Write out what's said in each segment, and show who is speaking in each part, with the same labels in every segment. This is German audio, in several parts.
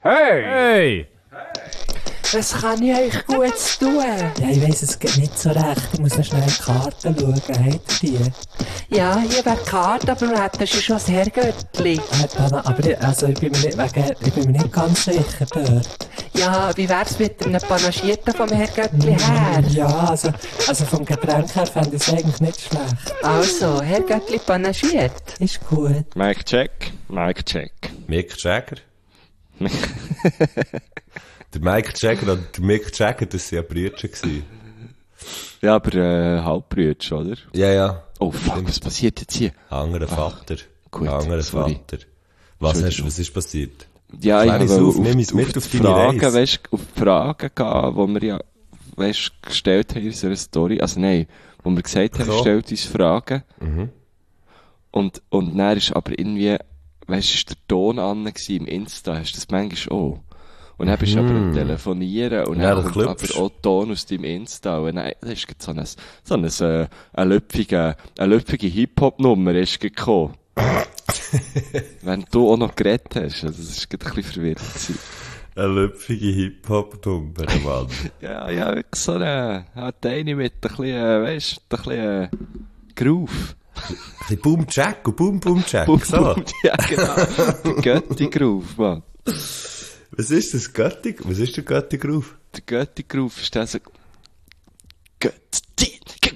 Speaker 1: Hey! Hey!
Speaker 2: Was kann ich euch Gutes tun?
Speaker 3: Ja, ich weiss, es geht nicht so recht. Ich muss noch schnell in die Karten schauen. Habt ihr die?
Speaker 2: Ja, hier wäre die Karte, aber wir hätten schon das Herrgöttli.
Speaker 3: Aber ich bin mir nicht ganz sicher dort.
Speaker 2: Ja, wie wär's mit einem Panagierten vom Herrgöttli her?
Speaker 3: Ja, also vom Getränk her fände ich es eigentlich nicht schlecht.
Speaker 2: Also, Herrgöttli panagiert.
Speaker 3: Ist gut.
Speaker 1: Mic check, Mic check.
Speaker 4: Mick Jagger? Der Mike Jagger und der Mick Jagger, das waren ja Brüder gewesen.
Speaker 1: Ja, aber Halbbrüder, oder?
Speaker 4: Ja.
Speaker 1: Oh fuck, was passiert jetzt hier?
Speaker 4: Anderer Vater.
Speaker 1: gut,
Speaker 4: Anderer
Speaker 1: sorry.
Speaker 4: Vater. Was ist passiert?
Speaker 1: Ja, ich
Speaker 4: Klär es
Speaker 1: habe
Speaker 4: auf, nimm es mit auf deine
Speaker 1: Fragen,
Speaker 4: Reise.
Speaker 1: weißt, auf Fragen gehen, die wir ja, weißt, gestellt haben in unserer Story. Also nein, wo wir gesagt haben,
Speaker 4: So.
Speaker 1: stellt uns Fragen.
Speaker 4: Mhm.
Speaker 1: Und dann ist aber irgendwie, weißt, ist der Ton an im Insta, hast du das manchmal auch. Und dann bist du aber am Telefonieren und
Speaker 4: Ja,
Speaker 1: dann
Speaker 4: das
Speaker 1: kommt
Speaker 4: klopfst.
Speaker 1: aber auch Ton aus deinem Insta. Und dann, das ist gerade eine löpfige Hip-Hop-Nummer ist gekommen. Wenn du auch noch geredet hast, also das ist gerade ein bisschen verwirrend gewesen.
Speaker 4: Eine löpfige Hip-Hop-Nummer, Mann.
Speaker 1: Ja, wirklich so hat eine mit ein bisschen, weißt, ein bisschen, Groove.
Speaker 4: Ein bisschen Boom-Jack und Boom-Boom-Jack, so.
Speaker 1: Ja, genau. Der Götti-Groove, Mann.
Speaker 4: Was ist das Götti? Was ist der Götti-Groove?
Speaker 1: Der Götti-Groove ist der so, Götti.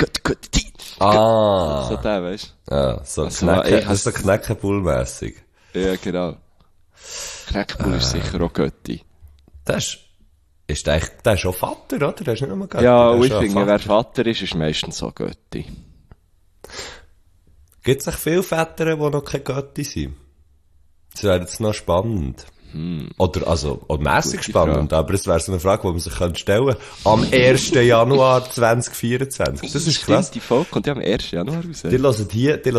Speaker 4: Ah.
Speaker 1: So der, weißt
Speaker 4: Ja, so
Speaker 1: Also,
Speaker 4: Knäcke,
Speaker 1: ich
Speaker 4: das ist so Knäckebull-mässig.
Speaker 1: du? Ja, genau. Knäckebull ist sicher auch Götti.
Speaker 4: Das ist eigentlich, der ist auch Vater, oder? Der ist nicht nur Götti.
Speaker 1: Ja,
Speaker 4: der
Speaker 1: und
Speaker 4: ist
Speaker 1: ich
Speaker 4: auch
Speaker 1: finde, wer Vater ist meistens so Götti.
Speaker 4: Gibt es viele Väter, die noch keine Götti sind? Das wäre jetzt noch spannend. Oder, oder mässig
Speaker 1: Gute
Speaker 4: spannend, aber es wäre so eine Frage, die man sich stellen könnte. Am 1. Januar 2024. Das ist krass.
Speaker 1: Stimmt, die Folge kommt ja am 1. Januar raus.
Speaker 4: Die hören hier der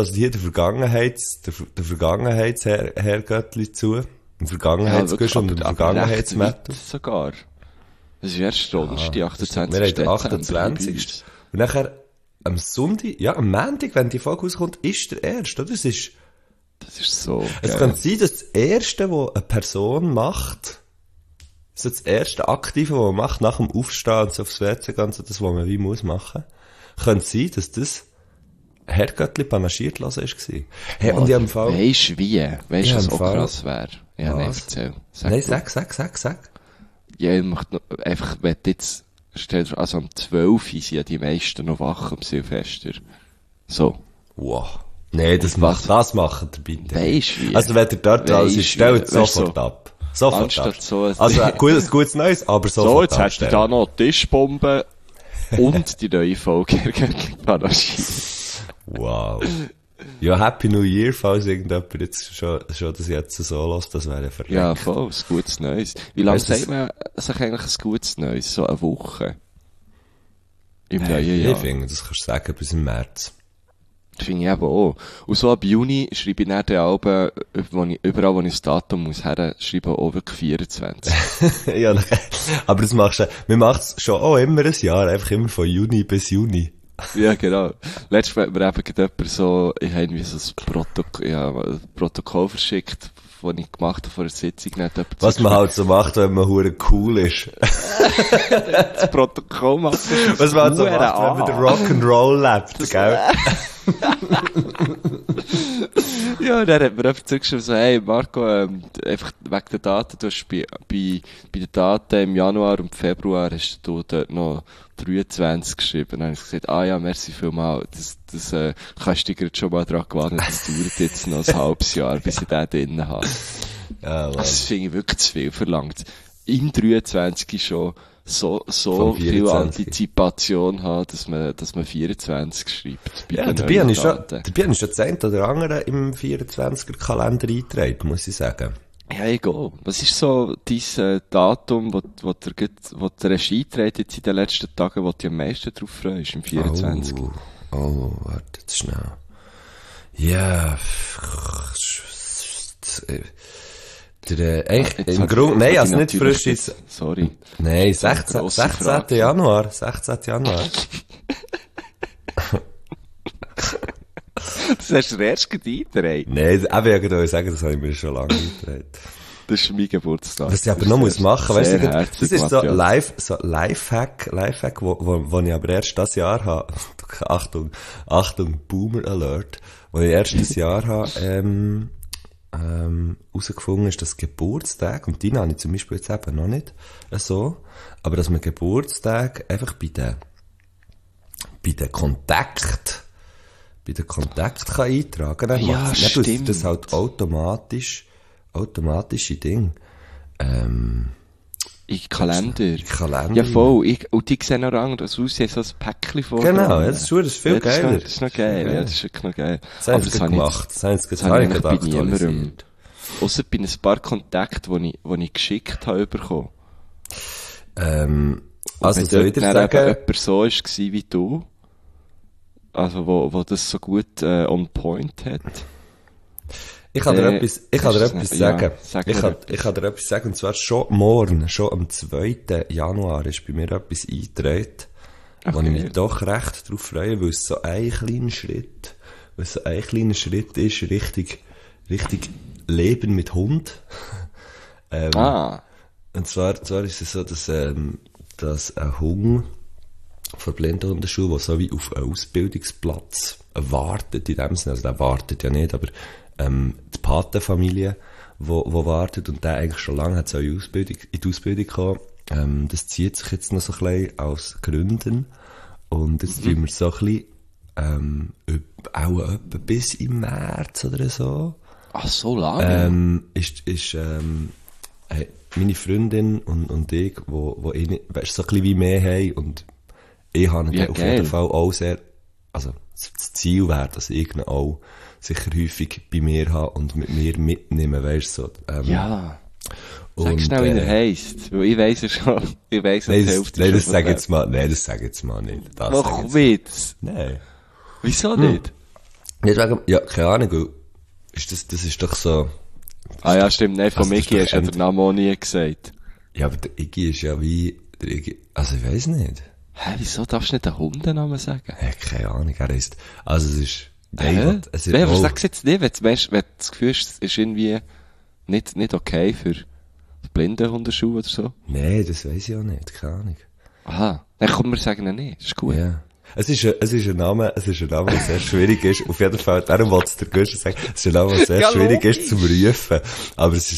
Speaker 4: Vergangenheitsherrgöttli zu. Ein Vergangenheitsgusch und ein Vergangenheitsmetal.
Speaker 1: Sogar. Das ist erst Donnerstag, die 28.
Speaker 4: Wir haben den
Speaker 1: Dezember
Speaker 4: 28. Und nachher, am Sonntag, ja, am Montag, wenn die Folge rauskommt, ist der 1. Oder?
Speaker 1: Das ist so
Speaker 4: Es
Speaker 1: geil.
Speaker 4: kann sein, dass das Erste, was eine Person macht, so das erste Aktive, was man macht, nach dem Aufstehen und so aufs WC gehen, so das, was man wie muss machen, könnte sein, dass das Herrgöttli panagiert lassen war. Hey, und ich habe im Fall...
Speaker 1: Weisst du wie? Weisst du,
Speaker 4: Ja,
Speaker 1: was
Speaker 4: im
Speaker 1: auch
Speaker 4: Fall.
Speaker 1: krass wäre? Ja, nein,
Speaker 4: Was?
Speaker 1: erzähl.
Speaker 4: Nein,
Speaker 1: du.
Speaker 4: sag.
Speaker 1: Ja, ich möchte noch, einfach, wenn du jetzt, stell dir, also am 12. sind ja die meisten noch wach am Silvester. So.
Speaker 4: Wow. Nee, das machen ihr bitte.
Speaker 1: Weisst du wie?
Speaker 4: Also, wenn ihr dort dran seid,
Speaker 1: Weisst
Speaker 4: stellt
Speaker 1: wie? Weisst
Speaker 4: sofort
Speaker 1: so.
Speaker 4: ab. Sofort
Speaker 1: Anstatt
Speaker 4: ab.
Speaker 1: so ein-
Speaker 4: Also, ein gutes Neues, aber
Speaker 1: So,
Speaker 4: sofort
Speaker 1: jetzt hast du da noch die Tischbombe und die neue Folge Panagie.
Speaker 4: Wow. Ja, Happy New Year, falls irgendjemand jetzt schon das jetzt so lässt, das wäre verreckt.
Speaker 1: Ja, voll, ein gutes Neues. Wie lange
Speaker 4: Weißt du,
Speaker 1: sagt man sich eigentlich ein gutes Neues? So eine Woche? Im neuen
Speaker 4: Ich
Speaker 1: Jahr.
Speaker 4: finde, das kannst du sagen, bis im März.
Speaker 1: Finde ich eben auch. Und so ab Juni schreibe ich dann die Alben, überall wo ich das Datum muss her, schreibe ich auch wirklich 24.
Speaker 4: Ja, aber das machst du, wir machen es schon auch immer ein Jahr, einfach immer von Juni bis Juni.
Speaker 1: Ja, genau. Letztes Mal hat mir eben gerade jemand so, ich habe irgendwie so ein Protokoll verschickt, das ich gemacht habe vor der Sitzung. Dann hat jemand
Speaker 4: Was man halt so macht, wenn man hure cool ist.
Speaker 1: das Protokoll macht.
Speaker 4: Was man halt so
Speaker 1: Hure
Speaker 4: macht, wenn man den
Speaker 1: an.
Speaker 4: Rock'n'Roll lebt, gell?
Speaker 1: Ja, dann hat mir jemand zurückgeschrieben, so, hey, Marco, einfach wegen der Daten, du hast bei den Daten im Januar und Februar hast du dort noch 23 geschrieben. Dann habe ich gesagt, ja, merci vielmals, das kannst du dir gerade schon mal dran gewöhnen, das dauert jetzt noch ein halbes Jahr, bis ich den drinnen habe.
Speaker 4: Ja, Mann.
Speaker 1: Das finde ich wirklich zu viel verlangt. Im 23 schon so
Speaker 4: Vom
Speaker 1: viel
Speaker 4: 24.
Speaker 1: Antizipation haben, dass man 24 schreibt. bei
Speaker 4: Ja,
Speaker 1: den
Speaker 4: dabei
Speaker 1: neuen
Speaker 4: habe ich
Speaker 1: Daten.
Speaker 4: schon das eine oder andere im 24er-Kalender eingetragen, muss ich sagen.
Speaker 1: Ja, egal. Was ist so dein Datum, wo der Regie trägt jetzt in den letzten Tagen, wo du am meisten drauf freust, im 24?
Speaker 4: Oh, warte jetzt schnell. Ja, eigentlich,
Speaker 1: Jetzt
Speaker 4: im
Speaker 1: hat-
Speaker 4: Grunde, nein,
Speaker 1: jetzt
Speaker 4: also
Speaker 1: hat
Speaker 4: nicht
Speaker 1: ich
Speaker 4: frisch
Speaker 1: natürlich-
Speaker 4: jetzt,
Speaker 1: Sorry.
Speaker 4: nein,
Speaker 1: ist eine
Speaker 4: 16.
Speaker 1: grosse Frage.
Speaker 4: Januar, 16. Januar.
Speaker 1: Das hast du erst eingetragen.
Speaker 4: Nein, ich wollte sagen, das habe ich mir schon lange eingetragen.
Speaker 1: Das ist mein Geburtstag.
Speaker 4: Was ich aber noch muss machen, weißt du, das ist so
Speaker 1: Matthias.
Speaker 4: Lifehack, wo ich aber erst das Jahr habe, Achtung, Boomer Alert, wo ich erst das Jahr habe, herausgefunden ist, dass Geburtstag, und die habe ich zum Beispiel jetzt eben noch nicht so, aber dass man Geburtstag einfach bei den Kontakt kann eintragen. Dann
Speaker 1: Ja,
Speaker 4: macht's- dann tut
Speaker 1: stimmt.
Speaker 4: das halt automatische Ding.
Speaker 1: In Kalender.
Speaker 4: Kalender.
Speaker 1: Ja, voll. Und die sehen noch anders aus, sie haben so ein Päckchen vor.
Speaker 4: Genau, ja, das ist viel
Speaker 1: Ja,
Speaker 4: geiler.
Speaker 1: Das ist noch geil, ja, das ist wirklich noch geil.
Speaker 4: Das haben sie gemacht. Das haben sie
Speaker 1: das habe ich eigentlich bei
Speaker 4: aktualisiert.
Speaker 1: niemandem. Ausser bei ein paar Kontakten, die ich geschickt habe bekommen.
Speaker 4: Also
Speaker 1: Wenn
Speaker 4: soll ich
Speaker 1: dort
Speaker 4: dir
Speaker 1: dann eben
Speaker 4: sagen,
Speaker 1: jemand so war wie du, also wo das so gut on point hat.
Speaker 4: ich kann dir
Speaker 1: Äh,
Speaker 4: etwas
Speaker 1: ja,
Speaker 4: sagen.
Speaker 1: sag
Speaker 4: Ich
Speaker 1: mir
Speaker 4: kann dir etwas sagen, und zwar schon morgen, schon am 2. Januar ist bei mir etwas eingetragen, wo ich mich doch recht drauf freue, weil es so ein kleiner Schritt ist, richtig Leben mit Hund. Und zwar ist es so, dass ein Hund von der Blindenhundeschule, der so wie auf einen Ausbildungsplatz wartet, in dem Sinne, also der wartet ja nicht, aber die Patenfamilie, wo wartet, und der eigentlich schon lange hat so in die Ausbildung gekommen, das zieht sich jetzt noch so ein bisschen aus Gründen, und jetzt tun wir so ein bisschen, auch etwa bis im März oder so,
Speaker 1: Ach, so lange?
Speaker 4: hey, meine Freundin und ich, wo ich nicht, weißt, so ein bisschen wie mehr haben, und ich habe
Speaker 1: Ja,
Speaker 4: auf
Speaker 1: geil.
Speaker 4: jeden Fall auch sehr, also das Ziel wäre, dass ich ihn auch sicher häufig bei mir habe und mit mir mitnehmen, weißt du, so.
Speaker 1: Ja. Sag
Speaker 4: und,
Speaker 1: schnell, wie er heisst. Weil ich weiss es schon. Ich weiss
Speaker 4: Nein,
Speaker 1: die
Speaker 4: das,
Speaker 1: Hälfte
Speaker 4: nein,
Speaker 1: schon
Speaker 4: das
Speaker 1: von
Speaker 4: sag
Speaker 1: dem.
Speaker 4: jetzt mal, nein, das sag jetzt mal nicht. Das sag
Speaker 1: Mach
Speaker 4: jetzt-
Speaker 1: Witz.
Speaker 4: Nein.
Speaker 1: Wieso nicht?
Speaker 4: Nicht wegen, ja, keine Ahnung, weil, das ist doch so,
Speaker 1: Ah ja, stimmt. Nein, von
Speaker 4: Also, das ist
Speaker 1: Miki
Speaker 4: doch
Speaker 1: hast du ja den Namen auch nie gesagt.
Speaker 4: ja, aber der Iggy ist ja wie, der Iggy, also ich weiss nicht.
Speaker 1: Hä, wieso darfst du nicht den Hundennamen sagen?
Speaker 4: Ja, keine Ahnung, er ist, also es ist,
Speaker 1: Hä?
Speaker 4: es
Speaker 1: Nein, aber
Speaker 4: oh,
Speaker 1: sag's jetzt nicht, wenn du weißt, wenn du das Gefühl hast, es ist irgendwie nicht okay für die Blindenhundeschule oder so.
Speaker 4: nee, das weiss ich auch nicht, keine Ahnung.
Speaker 1: Aha. Dann komm, wir sagen ihn nicht. Ist gut.
Speaker 4: Ja. Es ist ein Name, der sehr schwierig ist. Auf jeden Fall, darum wollte es der Güster sagen, es ist ein Name, der sehr
Speaker 1: Ja,
Speaker 4: schwierig
Speaker 1: logisch.
Speaker 4: ist zum Rufen. Aber es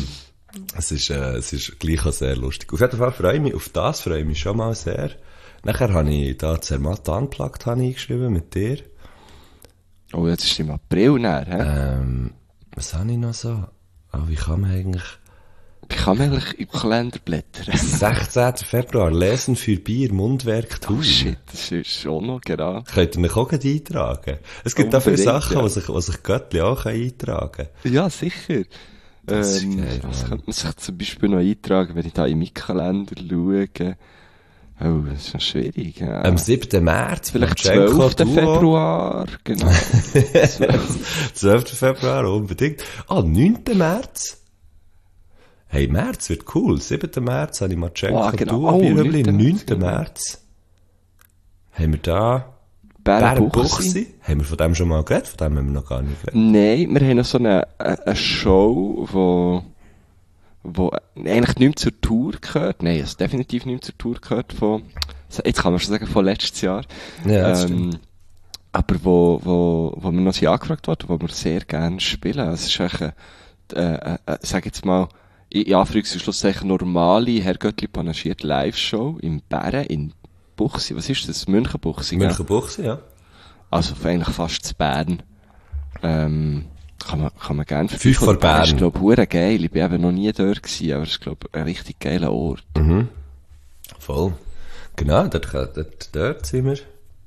Speaker 4: ist gleich auch sehr lustig. Auf jeden Fall freue ich mich schon mal sehr. Nachher habe ich da Zermatt Unplugged eingeschrieben mit dir.
Speaker 1: Oh, jetzt ist im April näher, hä?
Speaker 4: Was habe ich noch so? Wie kann man eigentlich?
Speaker 1: Ich kann mir eigentlich im Kalender blättern.
Speaker 4: 16. Februar, Lesen für Bier, Mundwerk,
Speaker 1: Oh
Speaker 4: Tun.
Speaker 1: shit, das ist schon noch, genau.
Speaker 4: Könnt ihr euch auch gleich eintragen? Es gibt auch viele
Speaker 1: Unbedingt,
Speaker 4: Sachen,
Speaker 1: ja.
Speaker 4: die sich Göttli auch eintragen können.
Speaker 1: Ja, sicher.
Speaker 4: Das ist geil,
Speaker 1: Was
Speaker 4: Mann.
Speaker 1: könnte man sich zum Beispiel noch eintragen, wenn ich da in meinen Kalender schaue? Oh, das ist noch schwierig. Ja.
Speaker 4: Am 7. März,
Speaker 1: Vielleicht
Speaker 4: Marchenko
Speaker 1: 12.
Speaker 4: Duo.
Speaker 1: Februar, genau.
Speaker 4: 12. Februar, unbedingt. 9. März. Hey, März wird cool. 7. März habe ich Marchenko
Speaker 1: Oh, genau.
Speaker 4: Duo,
Speaker 1: Oh,
Speaker 4: Bierhöbli.
Speaker 1: 9.
Speaker 4: 9.
Speaker 1: März.
Speaker 4: März. Haben wir da
Speaker 1: Bärenbuchsi.
Speaker 4: Bärenbuchsi? Haben wir von dem schon mal geredet? Von dem haben wir noch gar nicht geredet.
Speaker 1: Nein, wir haben noch so eine Show, wo eigentlich nicht mehr zur Tour gehört. Nein, es definitiv nicht mehr zur Tour gehört jetzt kann man schon sagen, von letztes Jahr.
Speaker 4: Ja, das stimmt.
Speaker 1: Aber wo wir noch sind angefragt worden, wo wir sehr gerne spielen. Es ist eigentlich sag jetzt mal, in Anführungs- und Schlusszeichen normale Herrgöttli panaschiert Live-Show im Bären in Buchsi. Was ist das? Münchenbuchsi, gell?
Speaker 4: Münchenbuchsi, ja.
Speaker 1: Also eigentlich fast zu Bern. Kann man gerne
Speaker 4: 5 vor Bern.
Speaker 1: Das ist, glaub ich, geil. Ich bin eben noch nie dort gewesen, aber es ist, glaub ich, ein richtig geiler Ort.
Speaker 4: Voll. Genau, dort sind wir.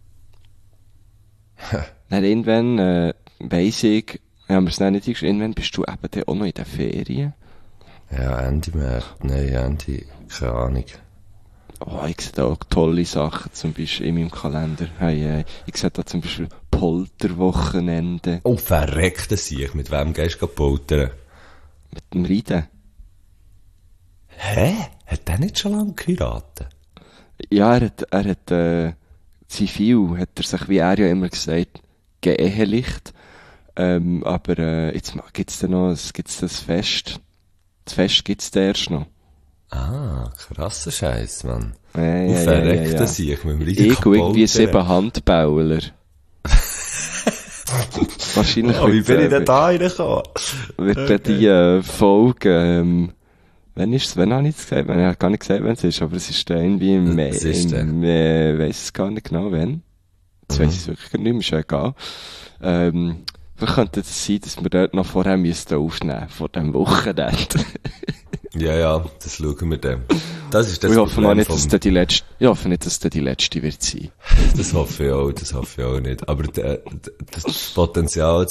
Speaker 1: Dann irgendwann, weiss ich, haben wir es nicht eingeschrieben, irgendwann bist du eben dann auch noch in den Ferien.
Speaker 4: Ja, Ende März. Nein, Ende, keine Ahnung.
Speaker 1: Oh, ich sehe da auch tolle Sachen, zum Beispiel in meinem Kalender. Hey, ich sehe da zum Beispiel Polterwochenende
Speaker 4: Oh, verreckte sich. Mit wem gehst du poltern?
Speaker 1: mit dem Reiten.
Speaker 4: Hä? Hat der nicht schon lange geheiratet?
Speaker 1: Ja, er hat zivil, hat er sich, wie er ja immer gesagt, geehelicht. Aber jetzt gibt's da noch, gibt's das Fest Das Fest gibt's da erst noch.
Speaker 4: Ah, krasser Scheiß, Mann.
Speaker 1: Ja,
Speaker 4: verreckt das ich mit dem riesigen
Speaker 1: Ich und irgendwie 7 Handbauler. Wahrscheinlich
Speaker 4: wie bin ich denn da reingekommen?
Speaker 1: wird dann die Folge, wann habe ich es gesagt? Ich habe gar nicht gesagt, wann es ist, aber es ist dann irgendwie im Mai, weiss es gar nicht genau, wann. Jetzt weiss ich es wirklich nicht mehr, ist ja egal. Vielleicht könnte es sein, dass wir dort noch vorher aufnehmen, vor dem Wochenende.
Speaker 4: Ja, das schauen wir dann. Das ist das
Speaker 1: ich hoffe
Speaker 4: Problem
Speaker 1: nicht, dass es die letzte wird sein.
Speaker 4: Das hoffe ich auch nicht. Aber das Potenzial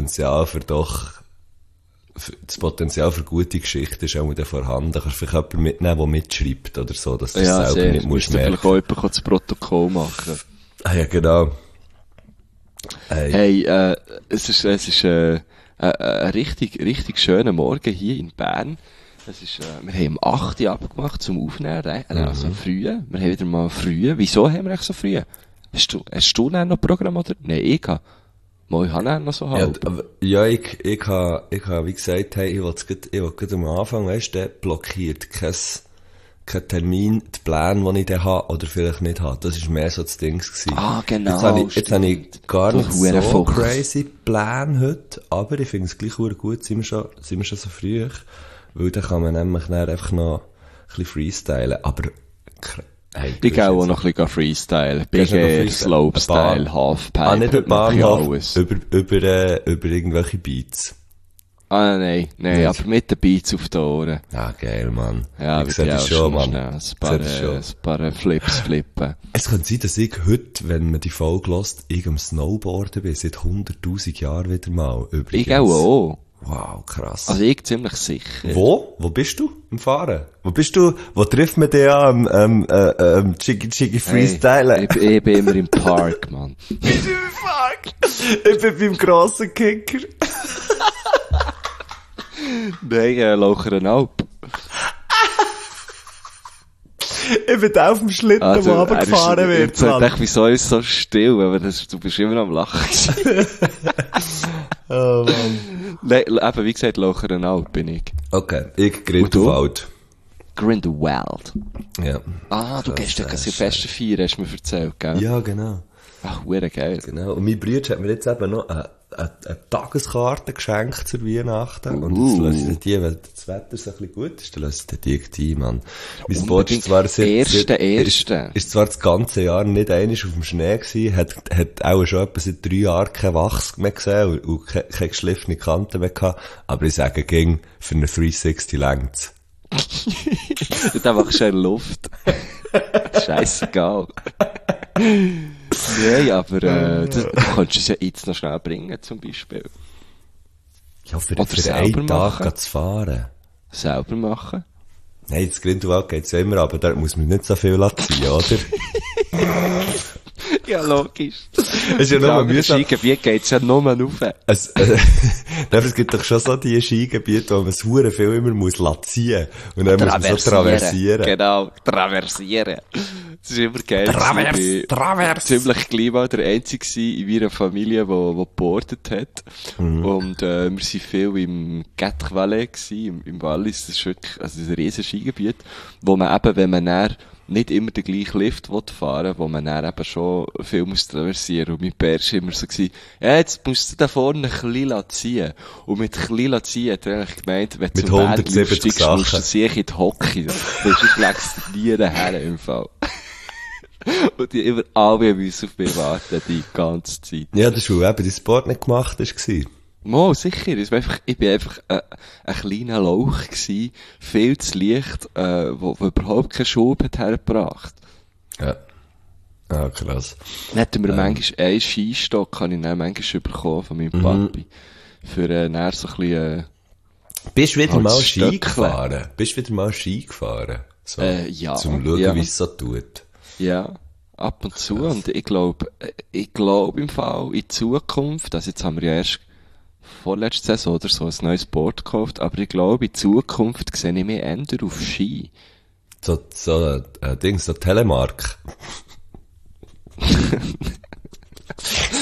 Speaker 4: für gute Geschichten ist auch wieder vorhanden. Da kannst du vielleicht jemanden mitnehmen, der mitschreibt oder so, dass du es selber
Speaker 1: sehr.
Speaker 4: nicht musst
Speaker 1: merken.
Speaker 4: Vielleicht
Speaker 1: auch jemand das Protokoll machen.
Speaker 4: Ah ja, genau.
Speaker 1: Hey, es ist ein richtig schöner Morgen hier in Bern. Es ist, wir haben um 8 Uhr abgemacht zum Aufnehmen, also früh. Wir haben wieder mal früh. Wieso haben wir eigentlich so früh? Hast du noch Programm oder? Nein, ich habe. Mal, ich habe noch so halb.
Speaker 4: Ja, ich habe, wie gesagt, hey, ich will gerade am Anfang, weißt du, blockiert kein Termin, die Pläne, die ich da habe, oder vielleicht nicht habe. Das ist mehr so das Ding gewesen.
Speaker 1: Ah, genau.
Speaker 4: Jetzt habe ich gar nicht so
Speaker 1: Fuchs.
Speaker 4: crazy Pläne heute, aber ich finde es gleich gut, sind wir schon so früh. Weil dann kann man nämlich dann einfach noch ein bisschen freestylen. Aber, hey,
Speaker 1: ich gehe auch noch ein bisschen freestylen. Big Air, Slopestyle, Halfpipe.
Speaker 4: Nicht über Bahnhof, über irgendwelche Beats.
Speaker 1: Ah, nein, aber mit den Beats auf den Ohren.
Speaker 4: Ah, geil, Mann.
Speaker 1: Ja,
Speaker 4: ich sehe das schon, Mann.
Speaker 1: Ein paar Flips flippen.
Speaker 4: Es kann sein, dass ich heute, wenn man die Folge hört, ich am Snowboarden bin, seit 100.000 Jahren wieder mal. Übrigens.
Speaker 1: Ich auch.
Speaker 4: Wow, krass.
Speaker 1: Also ich ziemlich sicher.
Speaker 4: Wo? Wo bist du im Fahren? Wo trifft man dich am Chiggy Freestyle?
Speaker 1: Hey, ich bin immer im Park, Mann.
Speaker 4: Bist du im Park? Ich bin beim grossen Kicker.
Speaker 1: Nein, Lauchernalp.
Speaker 4: Ich bin auf dem Schlitten,
Speaker 1: also,
Speaker 4: wo runtergefahren wird.
Speaker 1: Ich dachte, wieso ist es so still? Aber du bist immer am Lachen.
Speaker 4: Oh Mann.
Speaker 1: Nein, eben, wie gesagt, Lauchernalp bin ich.
Speaker 4: Okay, ich Grindelwald.
Speaker 1: Grindelwald?
Speaker 4: Ja.
Speaker 1: Ah, du gehst ja Silvester feiern, hast du mir erzählt, gell?
Speaker 4: Ja, genau.
Speaker 1: Ach, hure geil.
Speaker 4: Genau. Und mein Bruder hat mir jetzt eben noch eine Tageskarte geschenkt zur Weihnachten. Und jetzt lasse ich die, weil das Wetter so ein bisschen gut ist, dann lasse ich die ein, Mann. Mein Boot ist zwar ist zwar das ganze Jahr nicht einmal auf dem Schnee gewesen, hat auch schon etwa seit 3 Jahren kein Wachs mehr gesehen und keine geschliffene Kanten mehr gehabt. Aber ich sage, ging für eine 360 längt's.
Speaker 1: Und einfach schön Luft. Scheissegal. Nein, aber du könntest es ja jetzt noch schnell bringen, zum Beispiel.
Speaker 4: Ja, für einen Tag zu fahren.
Speaker 1: Selber machen?
Speaker 4: Nein, das Grindelwald geht's ja immer, aber da muss man nicht so viel ziehen, oder?
Speaker 1: Ja, logisch.
Speaker 4: Es ist ja nur mühsam.
Speaker 1: Skigebiet geht's ja nur rauf.
Speaker 4: Es gibt doch schon so die Skigebiete, wo man es hure viel immer muss ziehen. Und dann muss man so traversieren.
Speaker 1: Genau, traversieren. Das ist immer geil.
Speaker 4: Travers.
Speaker 1: Ziemlich gleich mal der Einzige in meiner Familie, der geboardet hat. Und, wir waren viel im Quatre-Valais im Wallis. Das ist wirklich, also ein riesen Skigebiet, wo man eben, wenn man dann nicht immer den gleichen Lift fahren will, wo man dann eben schon viel muss traversieren. Und mein Bär war immer so gewesen, ja, jetzt musst du da vorne ein bisschen ziehen. Und mit ein bisschen ziehen hat er eigentlich gemeint, wenn du
Speaker 4: mit
Speaker 1: zum
Speaker 4: 170 Sachen
Speaker 1: musst du sicher in die Hocke. Sonst legst du nie daher im Fall. Und die immer alle müssen auf mich warten, die ganze Zeit.
Speaker 4: Ja, das war eben dein Sport nicht gemacht war.
Speaker 1: Mo, sicher. Ich bin einfach ein kleiner Lauch gewesen, viel zu leicht, wo überhaupt keinen Schub hat hergebracht.
Speaker 4: Ja. Ah, krass.
Speaker 1: Dann hätten wir manchmal einen Skistock, habe ich dann manchmal bekommen von meinem Papi. Für dann so ein bisschen,
Speaker 4: Bist du wieder mal Ski gefahren? So,
Speaker 1: ja.
Speaker 4: Zum schauen, wie es so tut.
Speaker 1: Ja, ab und zu. Und ich glaube im Fall in Zukunft, also jetzt haben wir ja erst vorletzte Saison oder so ein neues Board gekauft, aber ich glaube, in Zukunft sehe ich mich eher auf Ski.
Speaker 4: So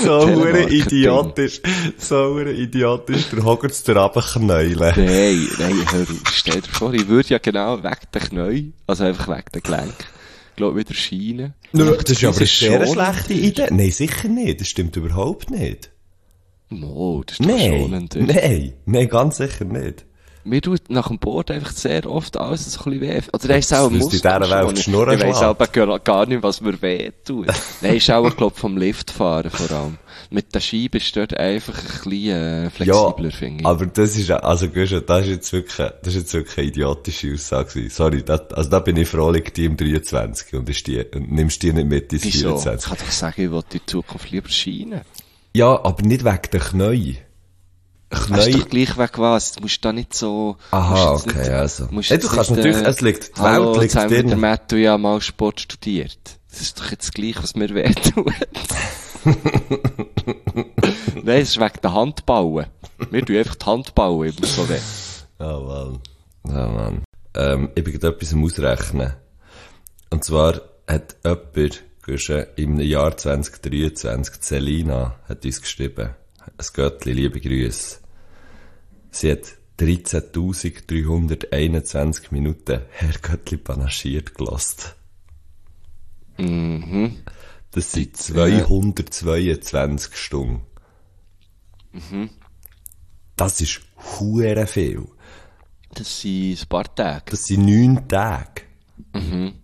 Speaker 4: so idiotisch, der Hogwarts der Abknäulen.
Speaker 1: Nein, hör auf, stell dir vor, ich würde ja genau wegen der Knie, also einfach wegen der Gelenk, glaub wieder scheinen.
Speaker 4: Das ist aber eine sehr schlechte Idee. Nein, sicher nicht, das stimmt überhaupt nicht.
Speaker 1: No, das ist doch schonender.
Speaker 4: Nein, ganz sicher nicht.
Speaker 1: Mir tut nach dem Board einfach sehr oft alles so ein bisschen weh. Oder er ist auch ein Muskel.
Speaker 4: Ich
Speaker 1: weiss aber gar nicht, was mir weh tut. Nein, ist auch, glaub, vom Liftfahren vor allem. Mit der Scheibe ist dort einfach ein bisschen flexibler, finde ich.
Speaker 4: Aber das ist, also, Guschen, das ist jetzt wirklich eine idiotische Aussage gewesen. Sorry, da bin ich froh, liegt die im 23 und nimmst die nicht mit ins 24.
Speaker 1: Ich kann doch sagen, ich will in Zukunft lieber scheinen.
Speaker 4: Ja, aber nicht wegen der Knie.
Speaker 1: Das ist doch gleich weg was. Du musst da nicht so...
Speaker 4: Aha, okay, nicht, also. Hey, du kannst natürlich, es liegt, die Welt liegt
Speaker 1: dir.
Speaker 4: Mit
Speaker 1: der Matthew ja mal Sport studiert. Das ist doch jetzt gleich, was mir weh tut. Nein, es ist wegen der Handballen. Wir tun einfach die Handballen immer so weh.
Speaker 4: Oh Mann. Ich bin gerade etwas am Ausrechnen. Und zwar hat jemand, im Jahr 2023, Selina, hat uns geschrieben, ein Göttli, liebe Grüße. Sie hat 13.321 Minuten Herr Göttli panaschiert gelost.
Speaker 1: Mhm.
Speaker 4: Das sind 222 Stunden.
Speaker 1: Mhm.
Speaker 4: Das ist hure viel.
Speaker 1: Das sind ein paar Tage.
Speaker 4: Das sind 9 Tage.
Speaker 1: Mhm.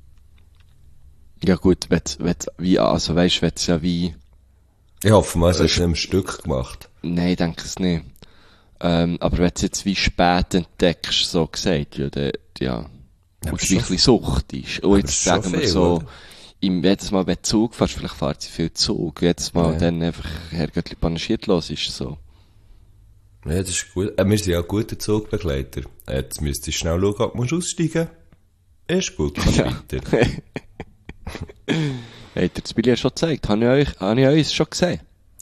Speaker 1: Ja gut, also weisst, wenn's ja wie...
Speaker 4: Ich hoffe mal, es hast du nicht im Stück gemacht.
Speaker 1: Nein, ich denke es nicht. Aber wenn du jetzt wie spät entdeckst, so gesagt, ja, ja, musst du wirklich Sucht ist. Und jetzt sagen wir so, jedes Mal, wenn du Zug fährst, vielleicht fährt sie viel Zug, jedes Mal dann einfach Herr Göttli panaschiert los, ist so.
Speaker 4: Ja, das ist gut. Wir sind ja gute Zugbegleiter. Jetzt müsstest du schnell schauen, ob du aussteigen musst. Ist gut, kannst weiter.
Speaker 1: Habt ihr das Billy ja schon gezeigt? Habe ich euch schon gesehen?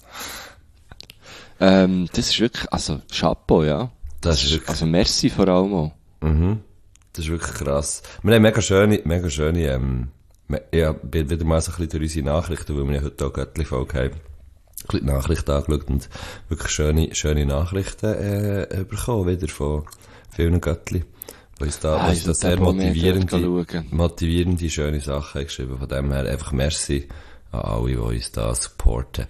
Speaker 1: Das ist wirklich, also, Chapeau, ja.
Speaker 4: Das ist wirklich...
Speaker 1: Also, merci vor allem auch.
Speaker 4: Mhm. Das ist wirklich krass. Wir haben mega schöne, ich bin wieder mal so ein bisschen durch unsere Nachrichten, weil wir ja heute auch Göttli-Folge haben, ein bisschen die Nachrichten angeschaut und wirklich schöne Nachrichten, bekommen, wieder von vielen Göttli. Weil uns da sehr motivierende, schöne Sachen geschrieben. Von dem her einfach merci an alle, die uns da supporten.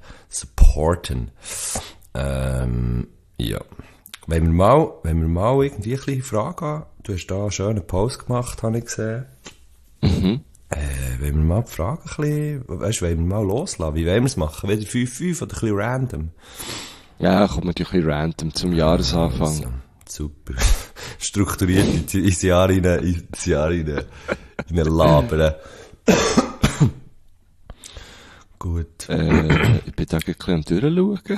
Speaker 4: Ja. Wenn wir mal irgendwie ein bisschen Fragen haben, du hast da einen schönen Post gemacht, habe ich gesehen.
Speaker 1: Mhm.
Speaker 4: Wenn wir mal die Fragen ein bisschen, weißt du, wenn wir mal loslassen, wie wollen wir es machen? Wieder 5-5 oder ein bisschen random?
Speaker 1: Ja, kommt natürlich ein bisschen random zum Jahresanfang.
Speaker 4: Also, super. Strukturiert ins Jahr hinein labern. Gut.
Speaker 1: Ich bin da ein bisschen am Durchschauen.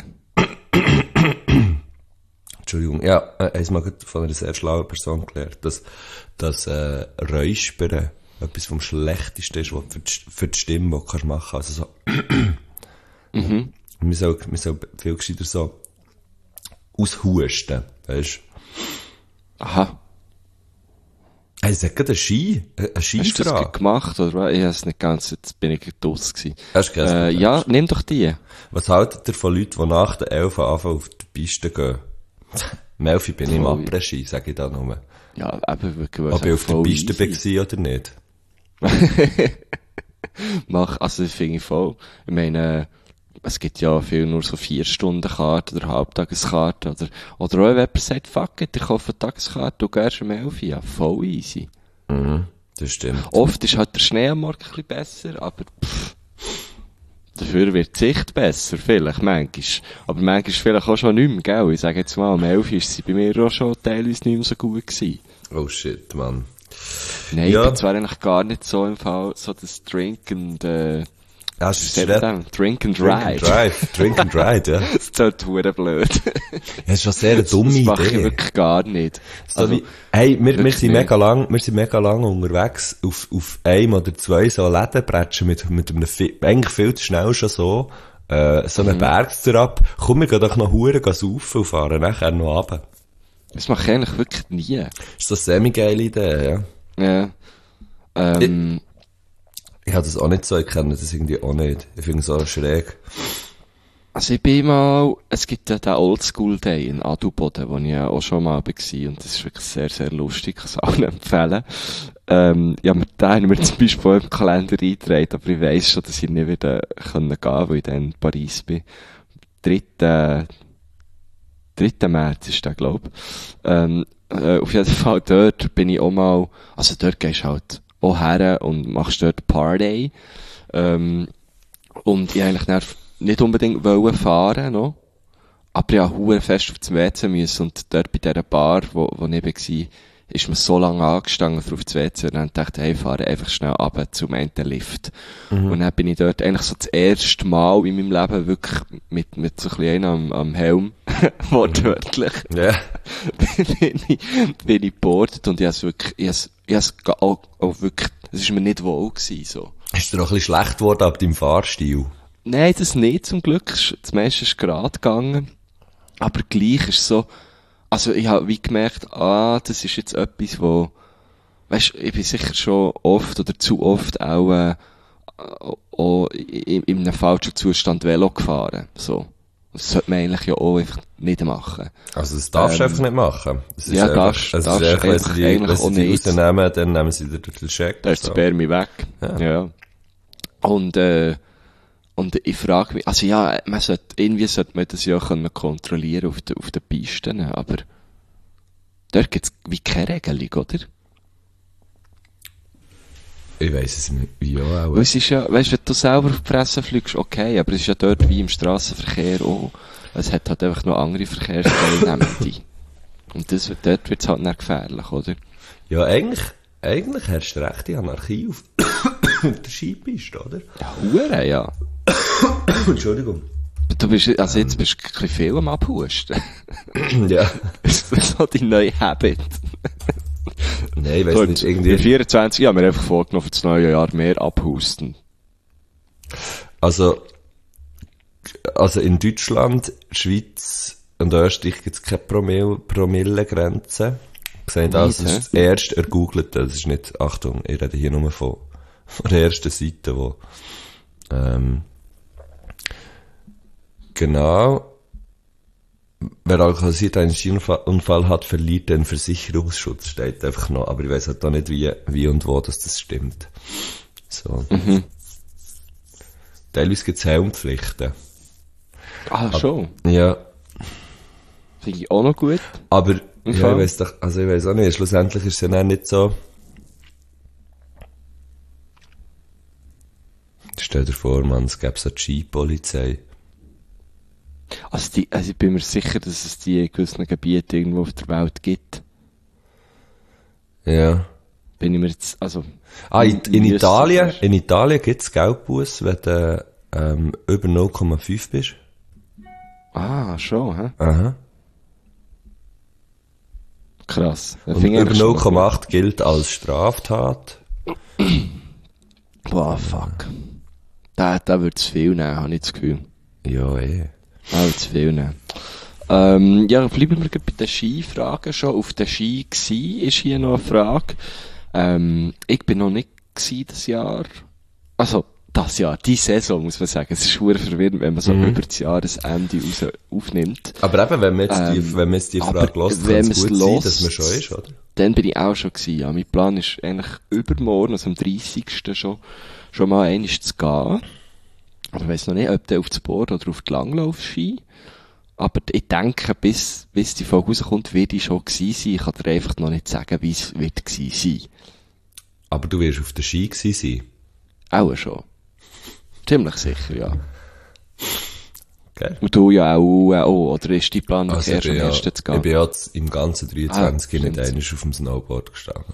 Speaker 4: Entschuldigung. Ja, ich habe von einer sehr schlauen Person gelernt, dass Räuspern etwas vom Schlechtesten ist, was für die Stimme, die du machen kannst. Also so.
Speaker 1: Mhm.
Speaker 4: Man soll viel gescheiter so aushusten, weisst du?
Speaker 1: Aha.
Speaker 4: Hey, es hat gerade eine Skifrage.
Speaker 1: Hast du das gemacht, oder? Ich habe es nicht ganz, jetzt bin ich draus gewesen.
Speaker 4: Hast du
Speaker 1: ja, nimm doch die.
Speaker 4: Was haltet ihr von Leuten, die nach der 11 anfangen auf die Piste gehen? Um 11 bin ich im Après-Ski, sage ich da nur.
Speaker 1: Ja, eben wirklich.
Speaker 4: Ob ich auf der Piste war oder nicht?
Speaker 1: Also, das finde ich voll. Ich meine, es gibt ja viel nur so 4-Stunden-Karten oder Halbtageskarten oder auch wenn jemand sagt, fuck it, ich kaufe eine Tageskarte, du gehst um 11 Uhr. Ja, voll easy.
Speaker 4: Mhm, das stimmt.
Speaker 1: Oft ist halt der Schnee am Morgen ein bisschen besser, aber dafür wird die Sicht besser, vielleicht, manchmal. Aber manchmal vielleicht auch schon nicht mehr, gell? Ich sage jetzt mal, um 11 Uhr ist sie bei mir auch schon teilweise nicht mehr so gut gewesen.
Speaker 4: Oh shit, Mann.
Speaker 1: Nein, ja. Ich bin zwar eigentlich gar nicht so im Fall, so das Drink and, Drink and Ride.
Speaker 4: Drink and Ride, ja.
Speaker 1: Das tut verdammt blöd.
Speaker 4: Das ist schon sehr eine dumme Idee.
Speaker 1: Das mache ich wirklich gar nicht.
Speaker 4: So also, hey, wir sind mega lang unterwegs auf einem oder zwei so Lädenbrettchen mit einem eigentlich viel zu schnell schon so einen Berg ab. Komm, wir gehen doch noch Huren saufen und fahren nachher noch runter.
Speaker 1: Das mache ich eigentlich wirklich nie.
Speaker 4: Das ist so eine semi-geile Idee, ja.
Speaker 1: Ja.
Speaker 4: Ich habe das auch nicht so, ich kenne das irgendwie auch nicht. Ich finde es auch schräg.
Speaker 1: Also ich bin mal, es gibt ja den Oldschool Day in Adelboden, wo ich ja auch schon mal war, und das ist wirklich sehr, sehr lustig, ich kann es allen empfehlen. Ja, den haben wir zum Beispiel im Kalender eingetragen, aber ich weiss schon, dass ich nicht wieder gehen kann, weil ich dann in Paris bin. 3. März ist der, glaub. Auf jeden Fall dort bin ich auch mal, also dort gehst du halt auch her und machst dort Party. Und ich eigentlich dann nicht unbedingt wollen fahren, no? Aber ich musste fest auf das WC müssen, und dort bei dieser Bar, wo ich war, ist mir so lange angestanden auf das WC, und dann dachte ich, hey, fahre einfach schnell runter zum einen Lift. Und dann bin ich dort eigentlich so das erste Mal in meinem Leben wirklich mit so ein bisschen einem am Helm, wortwörtlich, bin ich gebordet, und ich hab's auch wirklich, es ist mir nicht wohl gewesen, so.
Speaker 4: Ist dir auch ein bisschen schlecht geworden ab deinem Fahrstil?
Speaker 1: Nein, das nicht, zum Glück. Das meiste ist gerade gegangen. Aber gleich ist so, also ich habe wie gemerkt, das ist jetzt etwas, wo, weisst, ich bin sicher schon oft oder zu oft auch in einem falschen Zustand Velo gefahren, so. Das sollte man eigentlich ja auch einfach nicht machen.
Speaker 4: Also das darfst du einfach nicht machen. Das
Speaker 1: ja,
Speaker 4: darfst du eigentlich auch nicht. Rausnehmen, dann nehmen sie dir den Check.
Speaker 1: Da ist der Bär mich weg. Ja. Und ich frage mich, also ja, irgendwie sollte man das ja können kontrollieren auf den Pisten, aber dort gibt's wie keine Regelung, oder?
Speaker 4: Ich weiss es nicht. Ja, auch.
Speaker 1: Weil es ist ja, weisst, wenn du selber auf die Presse fliegst, okay, aber es ist ja dort wie im Strassenverkehr auch. Es hat halt einfach noch andere Verkehrsteilnehmende. Und dort wird's halt nicht gefährlich, oder?
Speaker 4: Ja, eigentlich herrscht rechte Anarchie auf der Skipiste, oder?
Speaker 1: Ja, Hure, ja.
Speaker 4: Entschuldigung.
Speaker 1: Du bist, also jetzt bist du ein bisschen viel am Abhusten.
Speaker 4: Ja.
Speaker 1: Ist das so dein neuer Habit?
Speaker 4: Nein, ich weiss
Speaker 1: So,
Speaker 4: nicht, irgendwie.
Speaker 1: In 24 Jahren haben wir einfach vorgenommen, für das neue Jahr mehr abhusten.
Speaker 4: Also in Deutschland, Schweiz und Österreich gibt's keine Promillegrenze. Gesagt, also das ist das erste ergoogelte, das ist nicht, Achtung, ich rede hier nur von der ersten Seite, wo, genau, wer alkoholisiert einen Skiunfall hat, verliert den Versicherungsschutz, steht einfach noch, aber ich weiss halt auch nicht, wie und wo das stimmt. So. Teilweise gibt's Helmpflichten.
Speaker 1: Schon?
Speaker 4: Ja.
Speaker 1: Finde ich auch noch gut.
Speaker 4: Aber, ja, ich weiss doch, also ich weiss auch nicht, schlussendlich ist es ja dann nicht so. Stell dir vor, man, es gäbe so die Skipolizei.
Speaker 1: Also ich bin mir sicher, dass es die in gewissen Gebieten irgendwo auf der Welt gibt.
Speaker 4: Ja.
Speaker 1: Bin ich mir jetzt, also...
Speaker 4: In Italien gibt's Geldbuss, wenn du, über 0,5 bist.
Speaker 1: Schon, hä?
Speaker 4: Aha.
Speaker 1: Krass.
Speaker 4: Und über 0,8 gilt als Straftat.
Speaker 1: Boah, fuck. Da wird's viel nehmen, habe ich das Gefühl.
Speaker 4: Ja,
Speaker 1: Da wird's viel nehmen. Ja, bleiben wir bei den Skifragen schon. Auf den Ski gsi ist hier noch eine Frage. Ich bin noch nicht gsi das Jahr. Also, das Jahr, die Saison, muss man sagen. Es ist schwer verwirrend, wenn man so über das Jahresende raus aufnimmt.
Speaker 4: Aber eben, wenn man jetzt die Frage hört, kann es gut sein, dass man schon ist, oder?
Speaker 1: Dann bin ich auch schon gewesen, ja. Mein Plan ist eigentlich übermorgen, also am 30. schon mal einmal zu gehen. Aber ich weiss noch nicht, ob der auf das Board oder auf die Langlaufski. Aber ich denke, bis die Folge rauskommt, wird ich schon gewesen sein. Ich kann dir einfach noch nicht sagen, wie es wird gewesen sein.
Speaker 4: Aber du wirst auf der Ski gewesen sein?
Speaker 1: Auch schon. Ziemlich sicher, ja.
Speaker 4: Okay.
Speaker 1: Und du ja auch, oder ist die Plan
Speaker 4: Also
Speaker 1: erst am ersten zu gehen?
Speaker 4: Ich bin jetzt im ganzen 23 nicht
Speaker 1: stimmt.
Speaker 4: einmal auf dem Snowboard gestanden.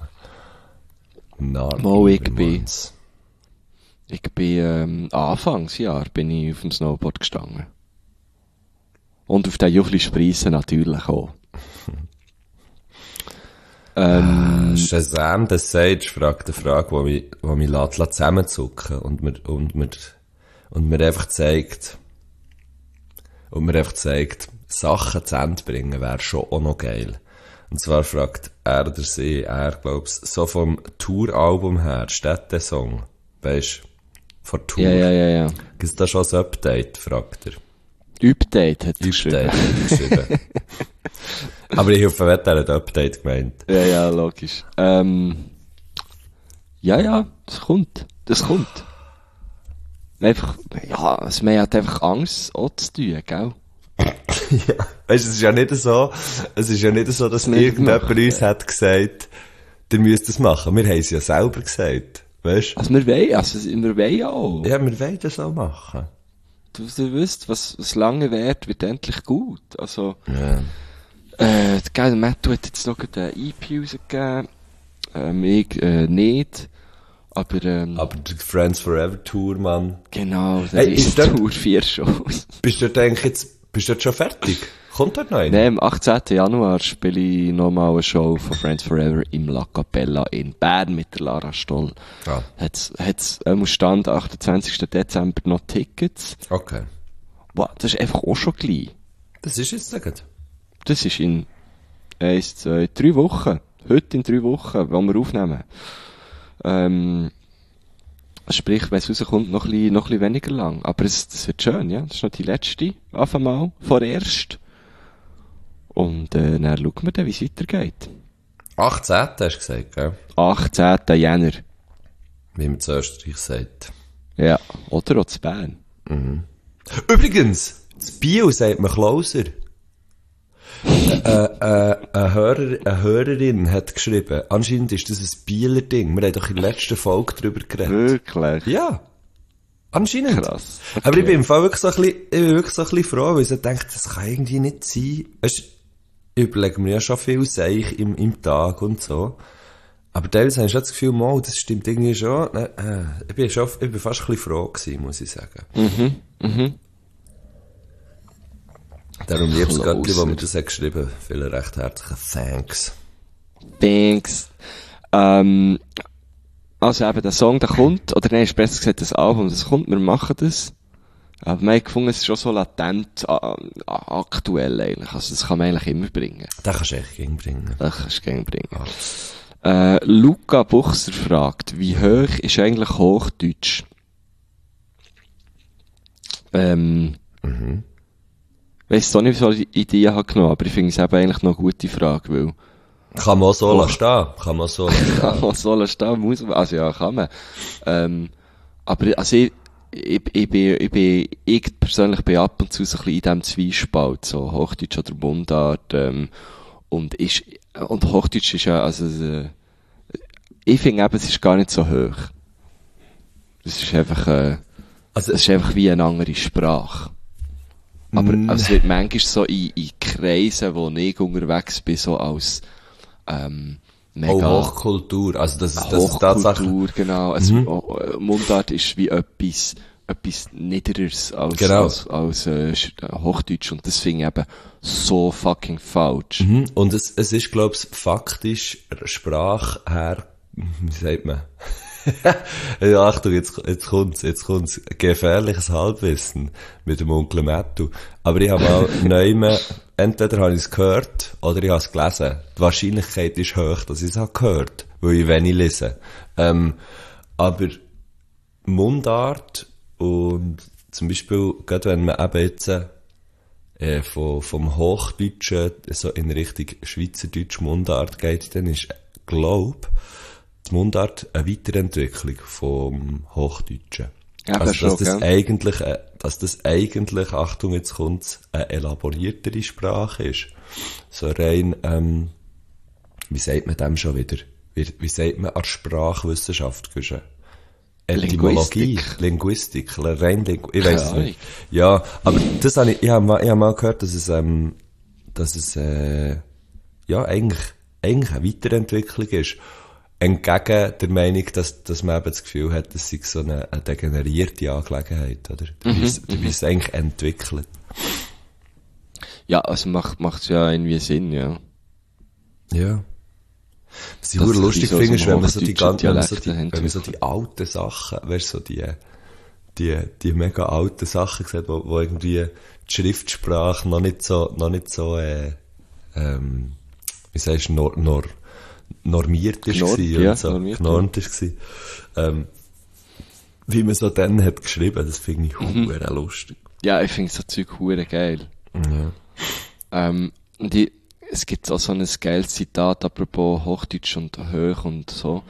Speaker 1: Ich bin Anfangsjahr bin ich auf dem Snowboard gestanden. Und auf den Juchli-Spreisen natürlich auch.
Speaker 4: Shazam the Sage fragt eine Frage, die mich zusammenzucken und mir einfach zeigt, Sachen zu Ende bringen wäre schon auch noch geil. Und zwar fragt er glaub's, so vom Touralbum her, Städtesong, weisst, von Tour.
Speaker 1: Ja.
Speaker 4: Gibt's da schon ein Update, fragt er.
Speaker 1: Update hat er geschrieben.
Speaker 4: Update hat er geschrieben. Aber ich hoffe, er hat Update gemeint.
Speaker 1: Ja, logisch. Ja, das kommt. Einfach, ja, also man hat einfach Angst, auch zu tun, gell?
Speaker 4: Ja. Weißt du, es ist ja nicht so, dass irgendjemand uns hat gesagt, ihr müsst es machen. Wir haben es ja selber gesagt. Weißt du?
Speaker 1: Also wir wollen ja auch.
Speaker 4: Ja, wir wollen das auch machen.
Speaker 1: Du wisst, was lange währt, wird endlich gut. Also,
Speaker 4: Ja.
Speaker 1: der Matt hat jetzt noch eine EP rausgegeben. Ich, nicht. Aber
Speaker 4: der Friends Forever Tour, Mann.
Speaker 1: genau,
Speaker 4: Hey, ist dort-
Speaker 1: Tour 4 Shows.
Speaker 4: Bist du dort schon fertig? Kommt dort noch einer?
Speaker 1: Nein, am 18. Januar spiele ich nochmal eine Show von Friends Forever im La Capella in Bern mit der Lara Stoll.
Speaker 4: Ah,
Speaker 1: Hat's Stand 28. Dezember noch Tickets.
Speaker 4: okay.
Speaker 1: Wow, das ist einfach auch schon gleich.
Speaker 4: Das ist jetzt gut.
Speaker 1: Das ist in 1, 2, 3 Wochen. Heute in 3 Wochen, wenn wir aufnehmen. Sprich, wenn es rauskommt, noch ein bisschen weniger lang. Aber das wird schön, ja. Das ist noch die letzte, auf einmal, vorerst. Und, dann schauen wir dann, wie es weitergeht.
Speaker 4: 18. hast du gesagt, gell?
Speaker 1: 18. Jänner.
Speaker 4: Wie man zu Österreich sagt.
Speaker 1: Ja. Oder auch zu Bern.
Speaker 4: Übrigens, das Bio sagt man Klauser. Eine Hörerin hat geschrieben, anscheinend ist das ein Bieler Ding. Wir haben doch in der letzten Folge drüber geredet.
Speaker 1: Wirklich?
Speaker 4: Ja. Anscheinend.
Speaker 1: Krass. Okay.
Speaker 4: Aber ich bin im Fall wirklich so ein bisschen froh, weil ich so denke, das kann irgendwie nicht sein. Weißt, ich überlege mir ja schon viel Seich im Tag und so. Aber teilweise habe ich schon das Gefühl, mal, das stimmt irgendwie schon. Ich bin fast ein bisschen froh gewesen, muss ich sagen. Darum liebes
Speaker 1: Klauser.
Speaker 4: Göttli, wo mir das hat geschrieben. Vielen recht herzlichen Thanks.
Speaker 1: Thanks. Also eben, der Song, der kommt, oder nein, ist besser gesagt, das Album, das kommt, wir machen das. Aber wir haben gefunden, es ist schon so latent, aktuell eigentlich. Also das kann man eigentlich immer bringen.
Speaker 4: Den kannst du echt gegenbringen.
Speaker 1: Das kannst du gerne bringen. Luca Buchser fragt, wie hoch ist eigentlich Hochdeutsch? Weiss auch nicht, wieso ich die Idee habe genommen, aber ich finde es eben eigentlich noch eine gute Frage, weil
Speaker 4: Kann man auch so lassen stehen. Kann man so lassen stehen.
Speaker 1: kann man so stehen, muss man, also ja, kann man. Aber also ich persönlich bin ab und zu so ein bisschen in diesem Zwiespalt, so Hochdeutsch oder Mundart, und Hochdeutsch ist ja, also, ich finde eben, es ist gar nicht so hoch. Es ist einfach,
Speaker 4: Also,
Speaker 1: es ist einfach wie eine andere Sprache. Aber also es wird manchmal so in Kreisen, wo ich unterwegs bin, so als mega
Speaker 4: auch Hochkultur. Also das ist tatsächlich...
Speaker 1: Hochkultur, genau. Also, Mundart ist wie etwas Niedereres als,
Speaker 4: Genau.
Speaker 1: als Hochdeutsch. Und das finde ich eben so fucking falsch.
Speaker 4: Und es ist, glaube ich, faktisch Sprache her, wie sagt man? Ja, Achtung, jetzt kommt's. Gefährliches Halbwissen mit dem Onkel Mattu. Aber ich habe auch neuem, entweder habe ich es gehört, oder ich habe es gelesen. Die Wahrscheinlichkeit ist hoch, dass ich es habe gehört, weil ich wenig lese. Aber Mundart und zum Beispiel, gerade wenn man eben jetzt, vom Hochdeutschen so in Richtung Schweizerdeutsch Mundart geht, dann ist, glaub, die Mundart eine Weiterentwicklung vom Hochdeutschen.
Speaker 1: Ja,
Speaker 4: Also,
Speaker 1: schon,
Speaker 4: dass das eigentlich, Achtung, jetzt kommt's, eine elaboriertere Sprache ist. So rein, wie sagt man dem schon wieder? Wie sagt man an Sprachwissenschaft? Etymologie, Linguistik, ich weiss es nicht. Ja, aber das habe ich habe mal gehört, dass es ja, eigentlich eine Weiterentwicklung ist. Entgegen der Meinung, dass man eben das Gefühl hat, dass sich so eine degenerierte Angelegenheit, oder? Wie es eigentlich entwickelt.
Speaker 1: Ja, also macht's ja irgendwie Sinn, ja.
Speaker 4: Ja. Was ich
Speaker 1: Dass
Speaker 4: sehr
Speaker 1: es
Speaker 4: lustig
Speaker 1: so
Speaker 4: finde, ist, wenn man so
Speaker 1: Hochdeutschen
Speaker 4: die alten Sachen, weißt du, so die mega alten Sachen sieht, wo irgendwie die Schriftsprache noch nicht so, wie sagst du, normiert ist genormt ist gewesen. Wie man so dann hat geschrieben, das finde ich lustig.
Speaker 1: Ja, ich finde so Zeug hure geil.
Speaker 4: Ja.
Speaker 1: Und es gibt auch so ein geiles Zitat, apropos Hochdeutsch und hoch und so,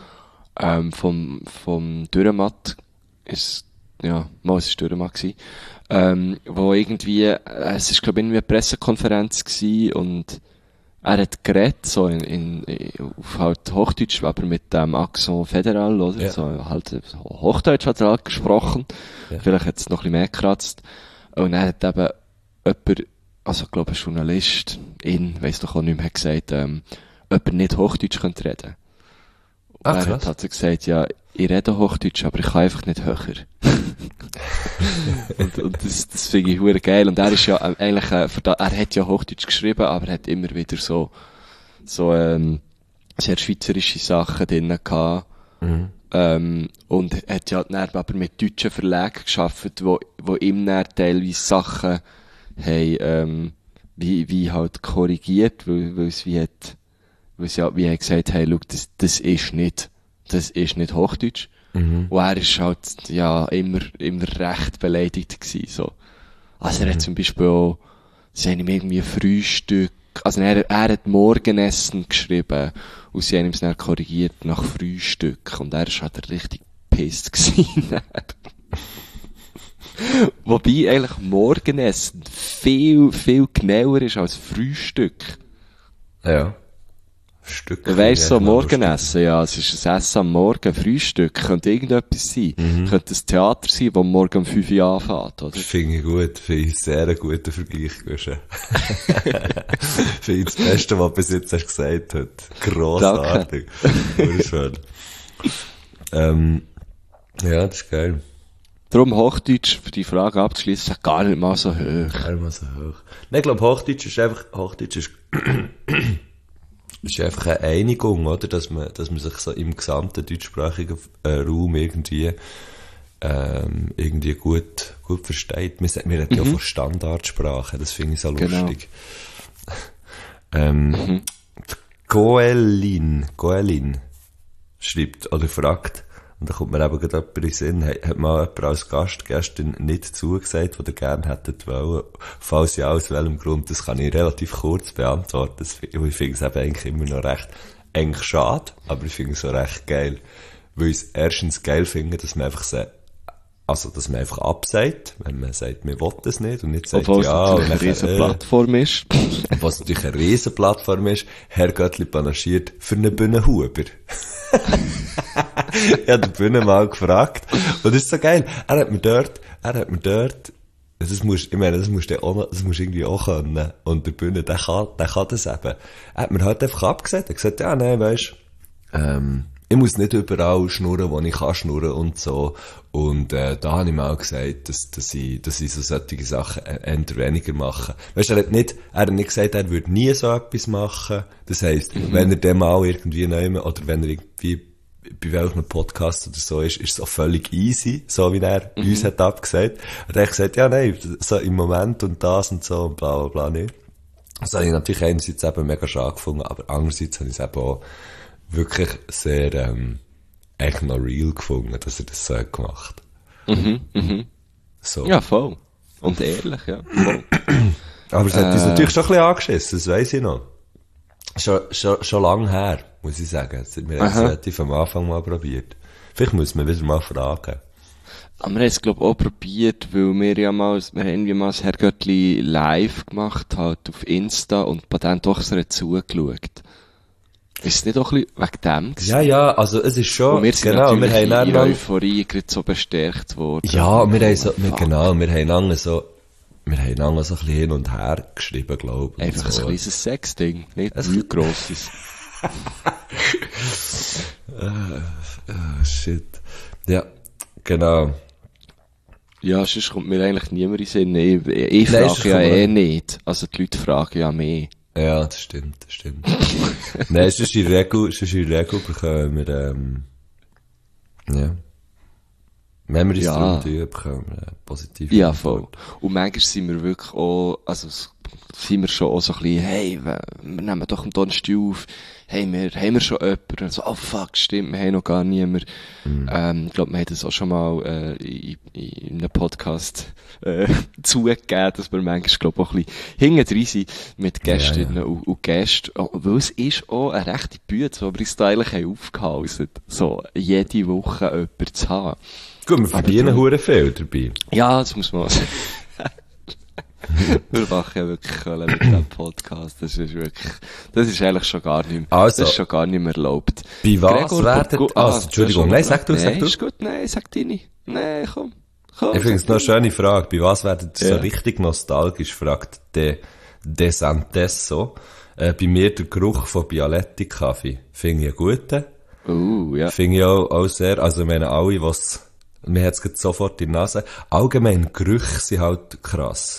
Speaker 1: vom Dürrematt, es ist Dürrematt gewesen, wo irgendwie, es ist glaube ich irgendwie eine Pressekonferenz gewesen und er hat geredet, so auf halt Hochdeutsch, aber mit dem Accent Federal, oder?
Speaker 4: Ja.
Speaker 1: So halt, Hochdeutsch hat er halt gesprochen.
Speaker 4: Ja.
Speaker 1: Vielleicht hat es noch ein bisschen mehr gekratzt. Und er hat eben jemand, also, ich glaube, ein Journalist, weiss doch auch nicht mehr, hat gesagt, jemand nicht Hochdeutsch könnte reden. Und
Speaker 4: Ah,
Speaker 1: er
Speaker 4: krass.
Speaker 1: hat gesagt, ja, ich rede Hochdeutsch, aber ich kann einfach nicht höher. und das finde ich hure geil. Und er ist ja eigentlich, er hat ja Hochdeutsch geschrieben, aber er hat immer wieder so, sehr schweizerische Sachen drin gehabt. Und hat ja dann aber mit deutschen Verlagen gearbeitet, wo ihm dann teilweise Sachen haben, wie halt korrigiert, weil es wie er gesagt, hey, schau, das ist nicht Hochdeutsch. Und er ist halt, ja, immer recht beleidigt gewesen, so. Also er hat zum Beispiel auch, sie haben ihm irgendwie Frühstück, also er hat Morgenessen geschrieben, und sie haben ihm es dann korrigiert nach Frühstück, und er ist halt richtig pisst gewesen. Wobei eigentlich Morgenessen viel, viel genauer ist als Frühstück.
Speaker 4: Ja. Stück.
Speaker 1: Du weisst so, Morgenessen, ja, es ist ein Essen am Morgen, Frühstück, könnte irgendetwas sein. Könnte ein Theater sein, das morgen um 5 Uhr anfängt, oder?
Speaker 4: Finde ich gut, finde ich sehr einen guten Vergleich, Guschen. Finde ich das Beste, was du bis jetzt hast gesagt hast. Grossartig. Wunderschön. Ja, das ist geil.
Speaker 1: Darum Hochdeutsch, für die Frage abzuschließen, ist gar nicht mal so hoch.
Speaker 4: Gar nicht mal so hoch. Nein, ich glaube, Hochdeutsch ist ist einfach eine Einigung, oder? Dass man sich so im gesamten deutschsprachigen Raum irgendwie gut versteht. Wir reden ja von Standardsprache, das finde ich so lustig. Goelin schreibt oder fragt, und da kommt mir eben gerade jemand in den Sinn, hat mal jemand als Gast gestern nicht zugesagt, was ihr gerne hättet wollen. Falls ja, aus welchem Grund, das kann ich relativ kurz beantworten. Ich finde es eben eigentlich immer noch eigentlich schade, aber ich finde es auch recht geil. Weil ich es erstens geil finde, dass man einfach absagt, wenn man sagt, wir wollen das nicht, und nicht sagt,
Speaker 1: Obwohl
Speaker 4: ja,
Speaker 1: es natürlich eine riesen Plattform ist.
Speaker 4: Was natürlich eine riesen Plattform ist, Herr Göttli panaschiert für einen Bühnenhuber. Ich habe den Bühnen mal gefragt. Und das ist so geil. Er hat mir dort, das musst du irgendwie auch können. Und der Bühne, der kann das eben. Er hat mir halt einfach abgesagt. Er hat gesagt, ja, nein, weisst, ich muss nicht überall schnurren, wo ich kann schnurren und so. Und, da habe ich mal gesagt, dass ich so solche Sachen eher weniger mache. Weisst, er hat nicht gesagt, er würde nie so etwas machen. Das heisst, wenn er dem mal irgendwie nehmen, oder wenn er irgendwie bei welchem Podcast oder so ist es auch völlig easy, so wie er uns hat abgesagt. Er hat gesagt, ja, nein, so im Moment und das und so und bla, bla, bla, nicht. Das habe ich natürlich einerseits eben mega schade gefunden, aber andererseits habe ich es eben auch wirklich sehr, echt noch real gefunden, dass er das so hat gemacht. So.
Speaker 1: Ja, voll. Und ehrlich, ja. Voll.
Speaker 4: Aber es hat uns natürlich schon ein bisschen angeschissen, das weiss ich noch. Schon lang her, muss ich sagen. Wir haben es relativ am Anfang mal probiert. Vielleicht muss man wieder mal fragen.
Speaker 1: Aber wir haben es, glaube ich, auch probiert, weil wir haben irgendwie mal das Herr Göttli live gemacht, halt auf Insta, und bei dem doch so zugeschaut. Ist es nicht auch ein bisschen wegen dem gewesen?
Speaker 4: Ja, also es ist schon,
Speaker 1: Und wir sind
Speaker 4: genau, wir
Speaker 1: natürlich
Speaker 4: haben
Speaker 1: in
Speaker 4: dann,
Speaker 1: Euphorie gerade so bestärkt worden.
Speaker 4: ja, wir haben lange so ein bisschen hin und her geschrieben, glaube ich.
Speaker 1: Einfach
Speaker 4: so.
Speaker 1: ein kleines Sexding, nicht nichts Grosses.
Speaker 4: Shit. Ja, genau.
Speaker 1: Ja, sonst kommt mir eigentlich niemand in den Sinn. Ich
Speaker 4: Nein,
Speaker 1: frage ja nicht. Also die Leute fragen ja mehr.
Speaker 4: Ja, das stimmt. Nein, es ist in der Regel bekommen wir, ja. Wenn wir uns darum tun, bekommen wir positiv.
Speaker 1: Ja, voll. Und manchmal sind wir wirklich auch, also sind wir schon auch so ein bisschen, hey, wir nehmen doch am Donnerstag auf, haben wir schon jemanden? Und so, oh fuck, stimmt, wir haben noch gar niemanden. Ich glaube, wir haben das auch schon mal, in einem Podcast, zugegeben, dass wir manchmal, glaube ich, auch ein bisschen hinten drin sind mit Gästinnen und Gästen. Weil es ist auch eine rechte Bühne, wo wir uns da eigentlich haben aufgehalten, so jede Woche jemanden zu haben.
Speaker 4: Gut, wir verdienen hure viel dabei.
Speaker 1: Ja, das muss man sagen. Wir machen ja wirklich Köln mit diesem Podcast. Das ist eigentlich schon gar nicht mehr,
Speaker 4: Also,
Speaker 1: das ist schon gar nicht mehr erlaubt.
Speaker 4: Bei was
Speaker 1: Gregor,
Speaker 4: werden, Entschuldigung, nein, sag du.
Speaker 1: Nein, ist gut, nein, sag deine. Nein, komm.
Speaker 4: Ich finde es noch eine schöne Frage. Bei was werden so richtig nostalgisch, fragt De Santes so. Bei mir der Geruch von Bialetti-Kaffee. Finde ich einen guten.
Speaker 1: Ja.
Speaker 4: Finde ich auch sehr, also ich meine, alle, mir hat's gerade sofort in die Nase. Allgemein, Gerüche sind halt krass.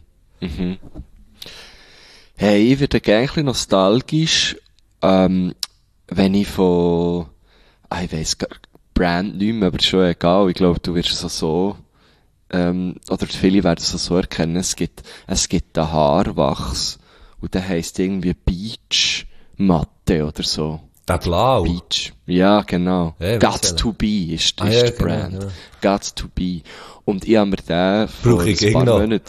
Speaker 1: Hey, ich werde gerne ein bisschen nostalgisch, wenn ich von, ich weiss gar Brand nicht mehr, aber ist schon egal. Ich glaube, du wirst es so, oder viele werden es so erkennen. Es gibt einen Haarwachs und der heisst irgendwie Beach Matte oder so.
Speaker 4: Der Blau.
Speaker 1: Beach. Ja, genau.
Speaker 4: Ja,
Speaker 1: Got to be ist
Speaker 4: ja,
Speaker 1: der
Speaker 4: genau,
Speaker 1: Brand.
Speaker 4: ja.
Speaker 1: Got to be. Und ich habe mir den vor
Speaker 4: ich
Speaker 1: ein paar
Speaker 4: noch.
Speaker 1: Monaten...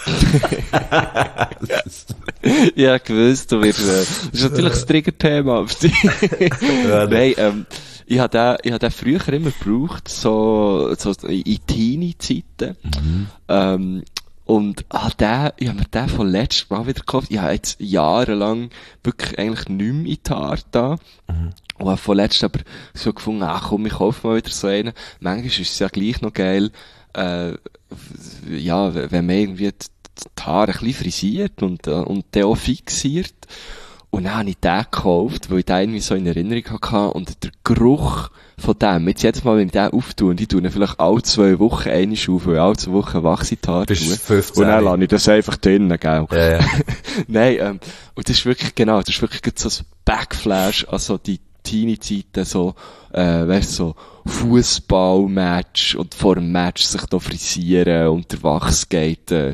Speaker 1: Ja, gewusst, du wirst, das ist natürlich das Triggerthema auf dich. Nein, ich habe den früher immer gebraucht, so in Teenie-Zeiten. Und ich habe mir den von letztem Mal wieder gekauft. Ich habe jetzt jahrelang wirklich eigentlich nicht mehr in die Haare da. Und habe von letztem aber so gefunden, komm, ich kaufe mal wieder so einen. Manchmal ist es ja gleich noch geil, ja, wenn man irgendwie die Haare ein bisschen frisiert und den auch fixiert. Und dann habe ich den gekauft, weil ich den irgendwie so in Erinnerung hatte. Und der Geruch von dem, jetzt jedes Mal, wenn ich den auftue, und ich tue ihn vielleicht alle 2 Wochen einmal auf, weil ich alle 2 Wochen wachse in die Haare tue.
Speaker 4: 15.
Speaker 1: Und dann lasse ich das einfach drinnen, gell?
Speaker 4: Ja.
Speaker 1: Nein, und das ist wirklich, genau, das ist wirklich so ein Backflash, also die Teenie-Zeiten, so, weißt du, so Fußballmatch und vor dem Match sich da frisieren und der Wachs geht durch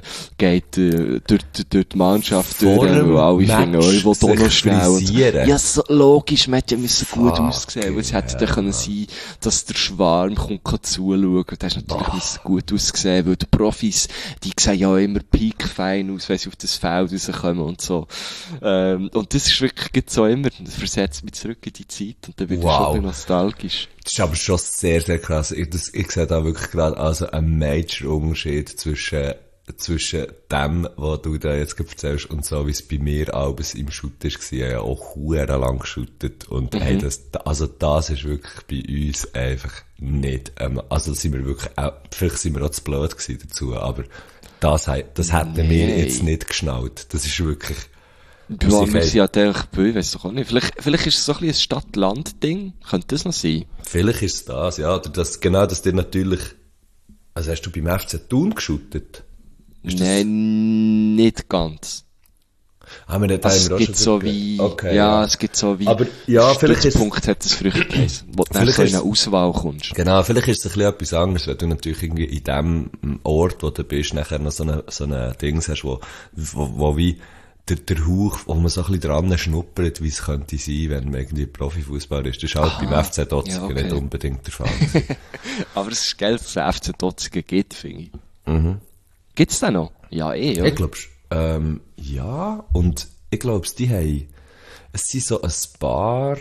Speaker 1: die Mannschaft
Speaker 4: Vor
Speaker 1: durch,
Speaker 4: dem
Speaker 1: weil alle
Speaker 4: Match
Speaker 1: finden, ich will da noch
Speaker 4: sich
Speaker 1: schnell.
Speaker 4: frisieren?
Speaker 1: Ja, so, logisch, man hätte müssen gut aussehen, weil es
Speaker 4: hell.
Speaker 1: hätte dann können sein, dass der Schwarm kommt zuschauen, und das ist natürlich müssen gut aussehen, weil die Profis, die sehen ja immer peakfein aus, wenn sie auf das Feld rauskommen und so. Und das ist wirklich so immer, das versetzt mich zurück in die Zeit, und dann bin ich schon ein bisschen nostalgisch.
Speaker 4: Das ist aber schon sehr, sehr krass. Ich sehe da wirklich gerade also einen Major-Unterschied zwischen dem, was du da jetzt gerade erzählst, und so, wie es bei mir abends im Shoot war. Ich habe ja auch verdammt lang geshootet. Und hey, das ist wirklich bei uns einfach nicht, also sind wir wirklich, vielleicht sind wir auch zu blöd gewesen dazu, aber das hätten wir jetzt nicht geschnallt. Das ist wirklich,
Speaker 1: Ja, wir sind ja ich weiss doch auch nicht. Vielleicht ist es so ein bisschen ein Stadt-Land-Ding. Könnte das noch sein?
Speaker 4: vielleicht ist es das, ja, oder dass dir natürlich, also hast du beim FC Thun geshootet?
Speaker 1: Nein, nicht ganz.
Speaker 4: Haben wir
Speaker 1: Also es gibt so wie,
Speaker 4: okay,
Speaker 1: ja, es gibt so wie,
Speaker 4: aber, ja, vielleicht ist,
Speaker 1: Stützpunkt hat es früher geheißen, wo du dann so in eine Auswahl kommst.
Speaker 4: genau, vielleicht ist es ein bisschen etwas anderes, wenn du natürlich irgendwie in dem Ort, wo du bist, nachher noch so eine Dings hast, wo wie der Hauch, wo man so ein bisschen dran schnuppert, wie es könnte sein, wenn man irgendwie Profifußballer ist. Das ist halt beim FC Dotzigen nicht unbedingt der Fall.
Speaker 1: Aber es ist geil, dass es FC Dotzigen gibt, finde ich. Gibt's den noch? Ja, oder?
Speaker 4: Ich glaub's, ja, und ich glaub's, es sind so ein paar,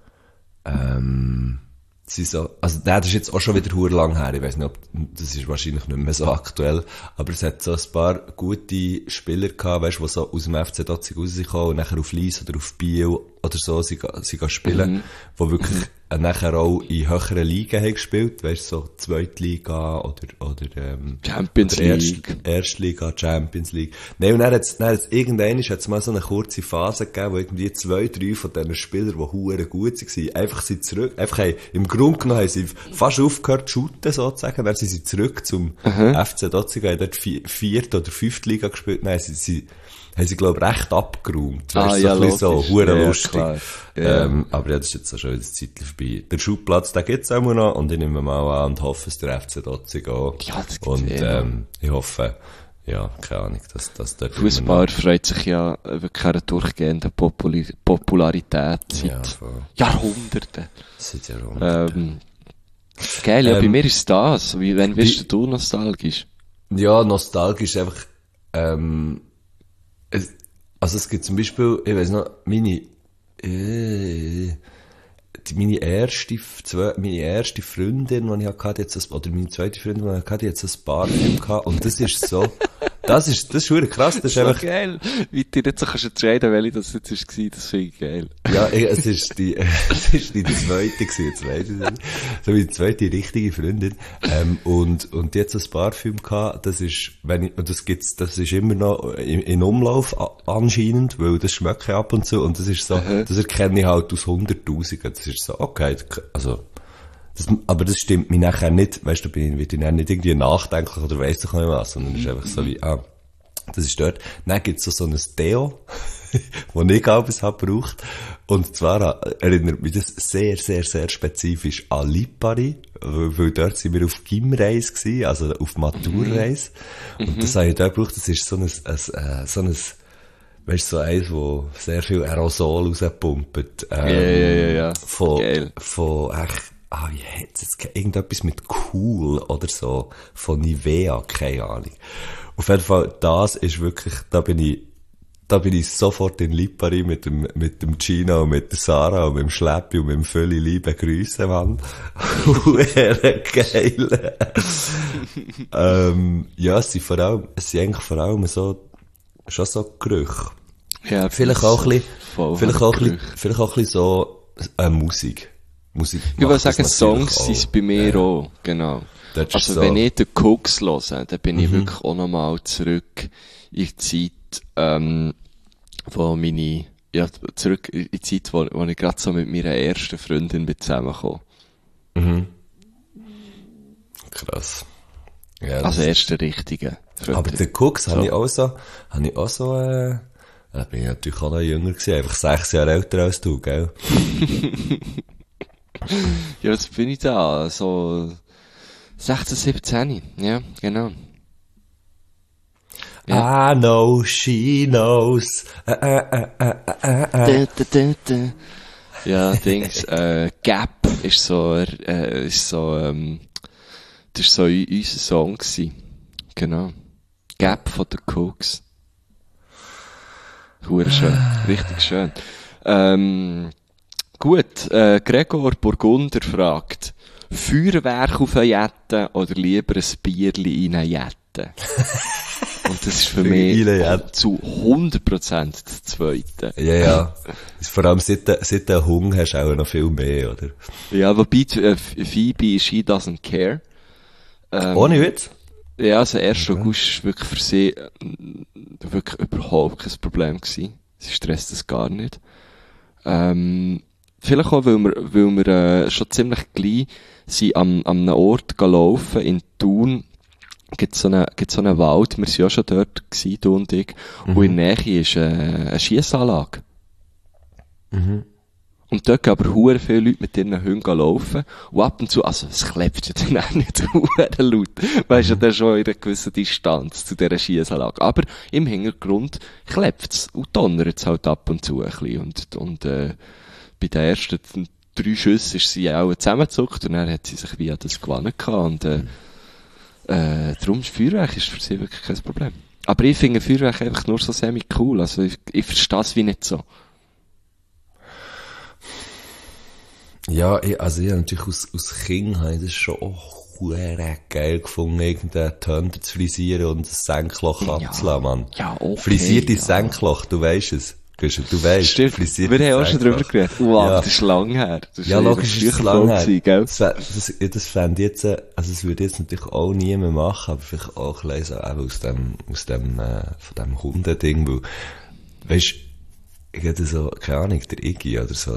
Speaker 4: also, das ist jetzt auch schon wieder verdammt lang her, ich weiss nicht, das ist wahrscheinlich nicht mehr so aktuell, aber es hat so ein paar gute Spieler gehabt, weißt, die so aus dem FC Dotzig rausgekommen und nachher auf Lies oder auf Biel oder so, sie gehen spielen, die wirklich nachher auch in höheren Ligen haben gespielt, weißt, so Zweitliga oder
Speaker 1: Champions League.
Speaker 4: Erstliga, Champions League. Nein, und dann hat's irgendwann hat's mal so eine kurze Phase gegeben, wo irgendwie 2, 3 von diesen Spielern, die verdammt gut waren, einfach im Grunde genommen haben sie fast aufgehört zu shooten, sozusagen, dann sind sie zurück zum FC Dotzigen, haben dort 4. oder 5. Liga gespielt, nein, haben sie, glaube ich, recht abgeräumt. Weißt,
Speaker 1: ja,
Speaker 4: so ein bisschen so, verdammt lustig.
Speaker 1: Klar. Ja.
Speaker 4: Aber ja, das ist jetzt auch schon wieder eine Zeit vorbei. Der Schulplatz, den gibt's auch noch, und ich nehme mal an und hoffe, es der FC Dotzig auch.
Speaker 1: Ja, das gibt's
Speaker 4: und, ich hoffe, Ja, keine Ahnung, das dort
Speaker 1: Fußball freut sich ja wirklich an einer durchgehenden Popularität
Speaker 4: ja,
Speaker 1: seit Jahrhunderten.
Speaker 4: seit Jahrhunderten.
Speaker 1: Geil, ja, bei mir ist das. Wann wirst du nostalgisch?
Speaker 4: Ja, nostalgisch einfach, also es gibt zum Beispiel, ich weiss noch, meine erste Freundin, die ich hatte, oder meine zweite Freundin, die ich hatte, jetzt ein Parfüm gehabt, und das ist so, das ist verdammt krass, das ist
Speaker 1: So
Speaker 4: einfach,
Speaker 1: geil. Wie du jetzt so kannst entscheiden, welche das jetzt war, das finde ich geil.
Speaker 4: ja, es ist die zweite gewesen, so wie die zweite richtige Freundin, und jetzt ein Parfüm gehabt, das ist, das ist immer noch in Umlauf anscheinend, weil das schmeckt ab und zu, und das ist so, das erkenne ich halt aus 100'000, das ist so, okay, also, aber das stimmt mich nachher nicht, weißt du, bin ich nicht irgendwie nachdenklich oder weiss ich nicht was, sondern es ist einfach so wie, das ist dort. Dann gibt's so ein Deo, das ich glaube, es hat gebraucht. Und zwar erinnert mich das sehr, sehr, sehr spezifisch an Lipari, weil dort sind wir auf Gymreise gewesen, also auf Maturreise. Und das habe ich dort gebraucht, das ist so ein weißt du, so eins, wo sehr viel Aerosol rauspumpt.
Speaker 1: Ja. Geil.
Speaker 4: Wie heisst es jetzt? Irgendetwas mit Cool oder so. Von Nivea, keine Ahnung. Auf jeden Fall, das ist wirklich, da bin ich sofort in Lipari mit dem Gino und mit der Sarah und mit dem Schleppi und mit dem Völli liebe Grüße, Mann. Geil. Ja, es sind eigentlich vor allem so, schon so Gerüche.
Speaker 1: Ja,
Speaker 4: Vielleicht auch ein bisschen so, Musik.
Speaker 1: Ich würde sagen, Songs sind es bei mir auch, genau. Also, wenn ich den Cooks höre, dann bin ich wirklich auch nochmal zurück in die Zeit, zurück in die Zeit, wo ich gerade so mit meiner ersten Freundin bin zusammengekommen.
Speaker 4: Mhm. Krass. Ja,
Speaker 1: also erste richtige Freundin.
Speaker 4: Aber den Cooks habe ich auch so, da bin ich natürlich auch noch jünger gewesen, einfach 6 Jahre älter als du, gell?
Speaker 1: Ja, jetzt bin ich da, so 16, 17, ja, genau. Ja.
Speaker 4: I know, she knows.
Speaker 1: Ja, Dings, Gap ist so unser Song gewesen. Genau. Gap von den Cooks. Hure schön. Richtig schön. Gut, Gregor Burgunder fragt, Feuerwerk auf eine Jette oder lieber ein Bierli in eine Jette? Und das ist für mich zu 100% das Zweite.
Speaker 4: Ja. Vor allem seit du Hunger hast, auch noch viel mehr, oder?
Speaker 1: Ja, wobei Phoebe, she doesn't care.
Speaker 4: Ohne Witz?
Speaker 1: Ja, also 1. August ist wirklich für sie wirklich überhaupt kein Problem gewesen. Sie stresst das gar nicht. Vielleicht auch, weil wir schon ziemlich gleich sind an einem Ort gelaufen, in Thun, gibt's so einen Wald, wir sind ja schon dort gewesen, du und ich, und in der Nähe ist eine Schiessanlage.
Speaker 4: Mhm.
Speaker 1: Und dort gehen aber hure viele Leute mit ihren Hunden laufen, und ab und zu, also, es klebt ja dann auch nicht hure laut, weisst du, dann schon in einer gewissen Distanz zu dieser Schiessanlage. Aber im Hintergrund klebt's und donnert's halt ab und zu ein bisschen, und bei den ersten 3 Schüssen ist sie auch zusammengezuckt, und dann hat sie sich wie an das gewonnen gehabt, und darum ist Feuerwerk ist für sie wirklich kein Problem. Aber ich finde Feuerwerk einfach nur so semi-cool, also ich verstehe es wie nicht so.
Speaker 4: Ja, ich habe natürlich aus Kind habe ich das schon auch geil gefunden, irgendeinen Tönder zu frisieren und ein Senkloch abzulassen, Mann.
Speaker 1: Ja, okay.
Speaker 4: Frisiertes Senkloch, du weisst es. Du weisst,
Speaker 1: stimmt, wir haben auch schon drüber geredet. Wow, ja. Das ist lang her. Das
Speaker 4: ja, logisch ist es lang her.
Speaker 1: Gell?
Speaker 4: Das fände jetzt, also es würde jetzt natürlich auch niemand machen, aber vielleicht auch ein bisschen von dem Hundeding, weil, weisst, ich hätte so, keine Ahnung, der Iggy oder so,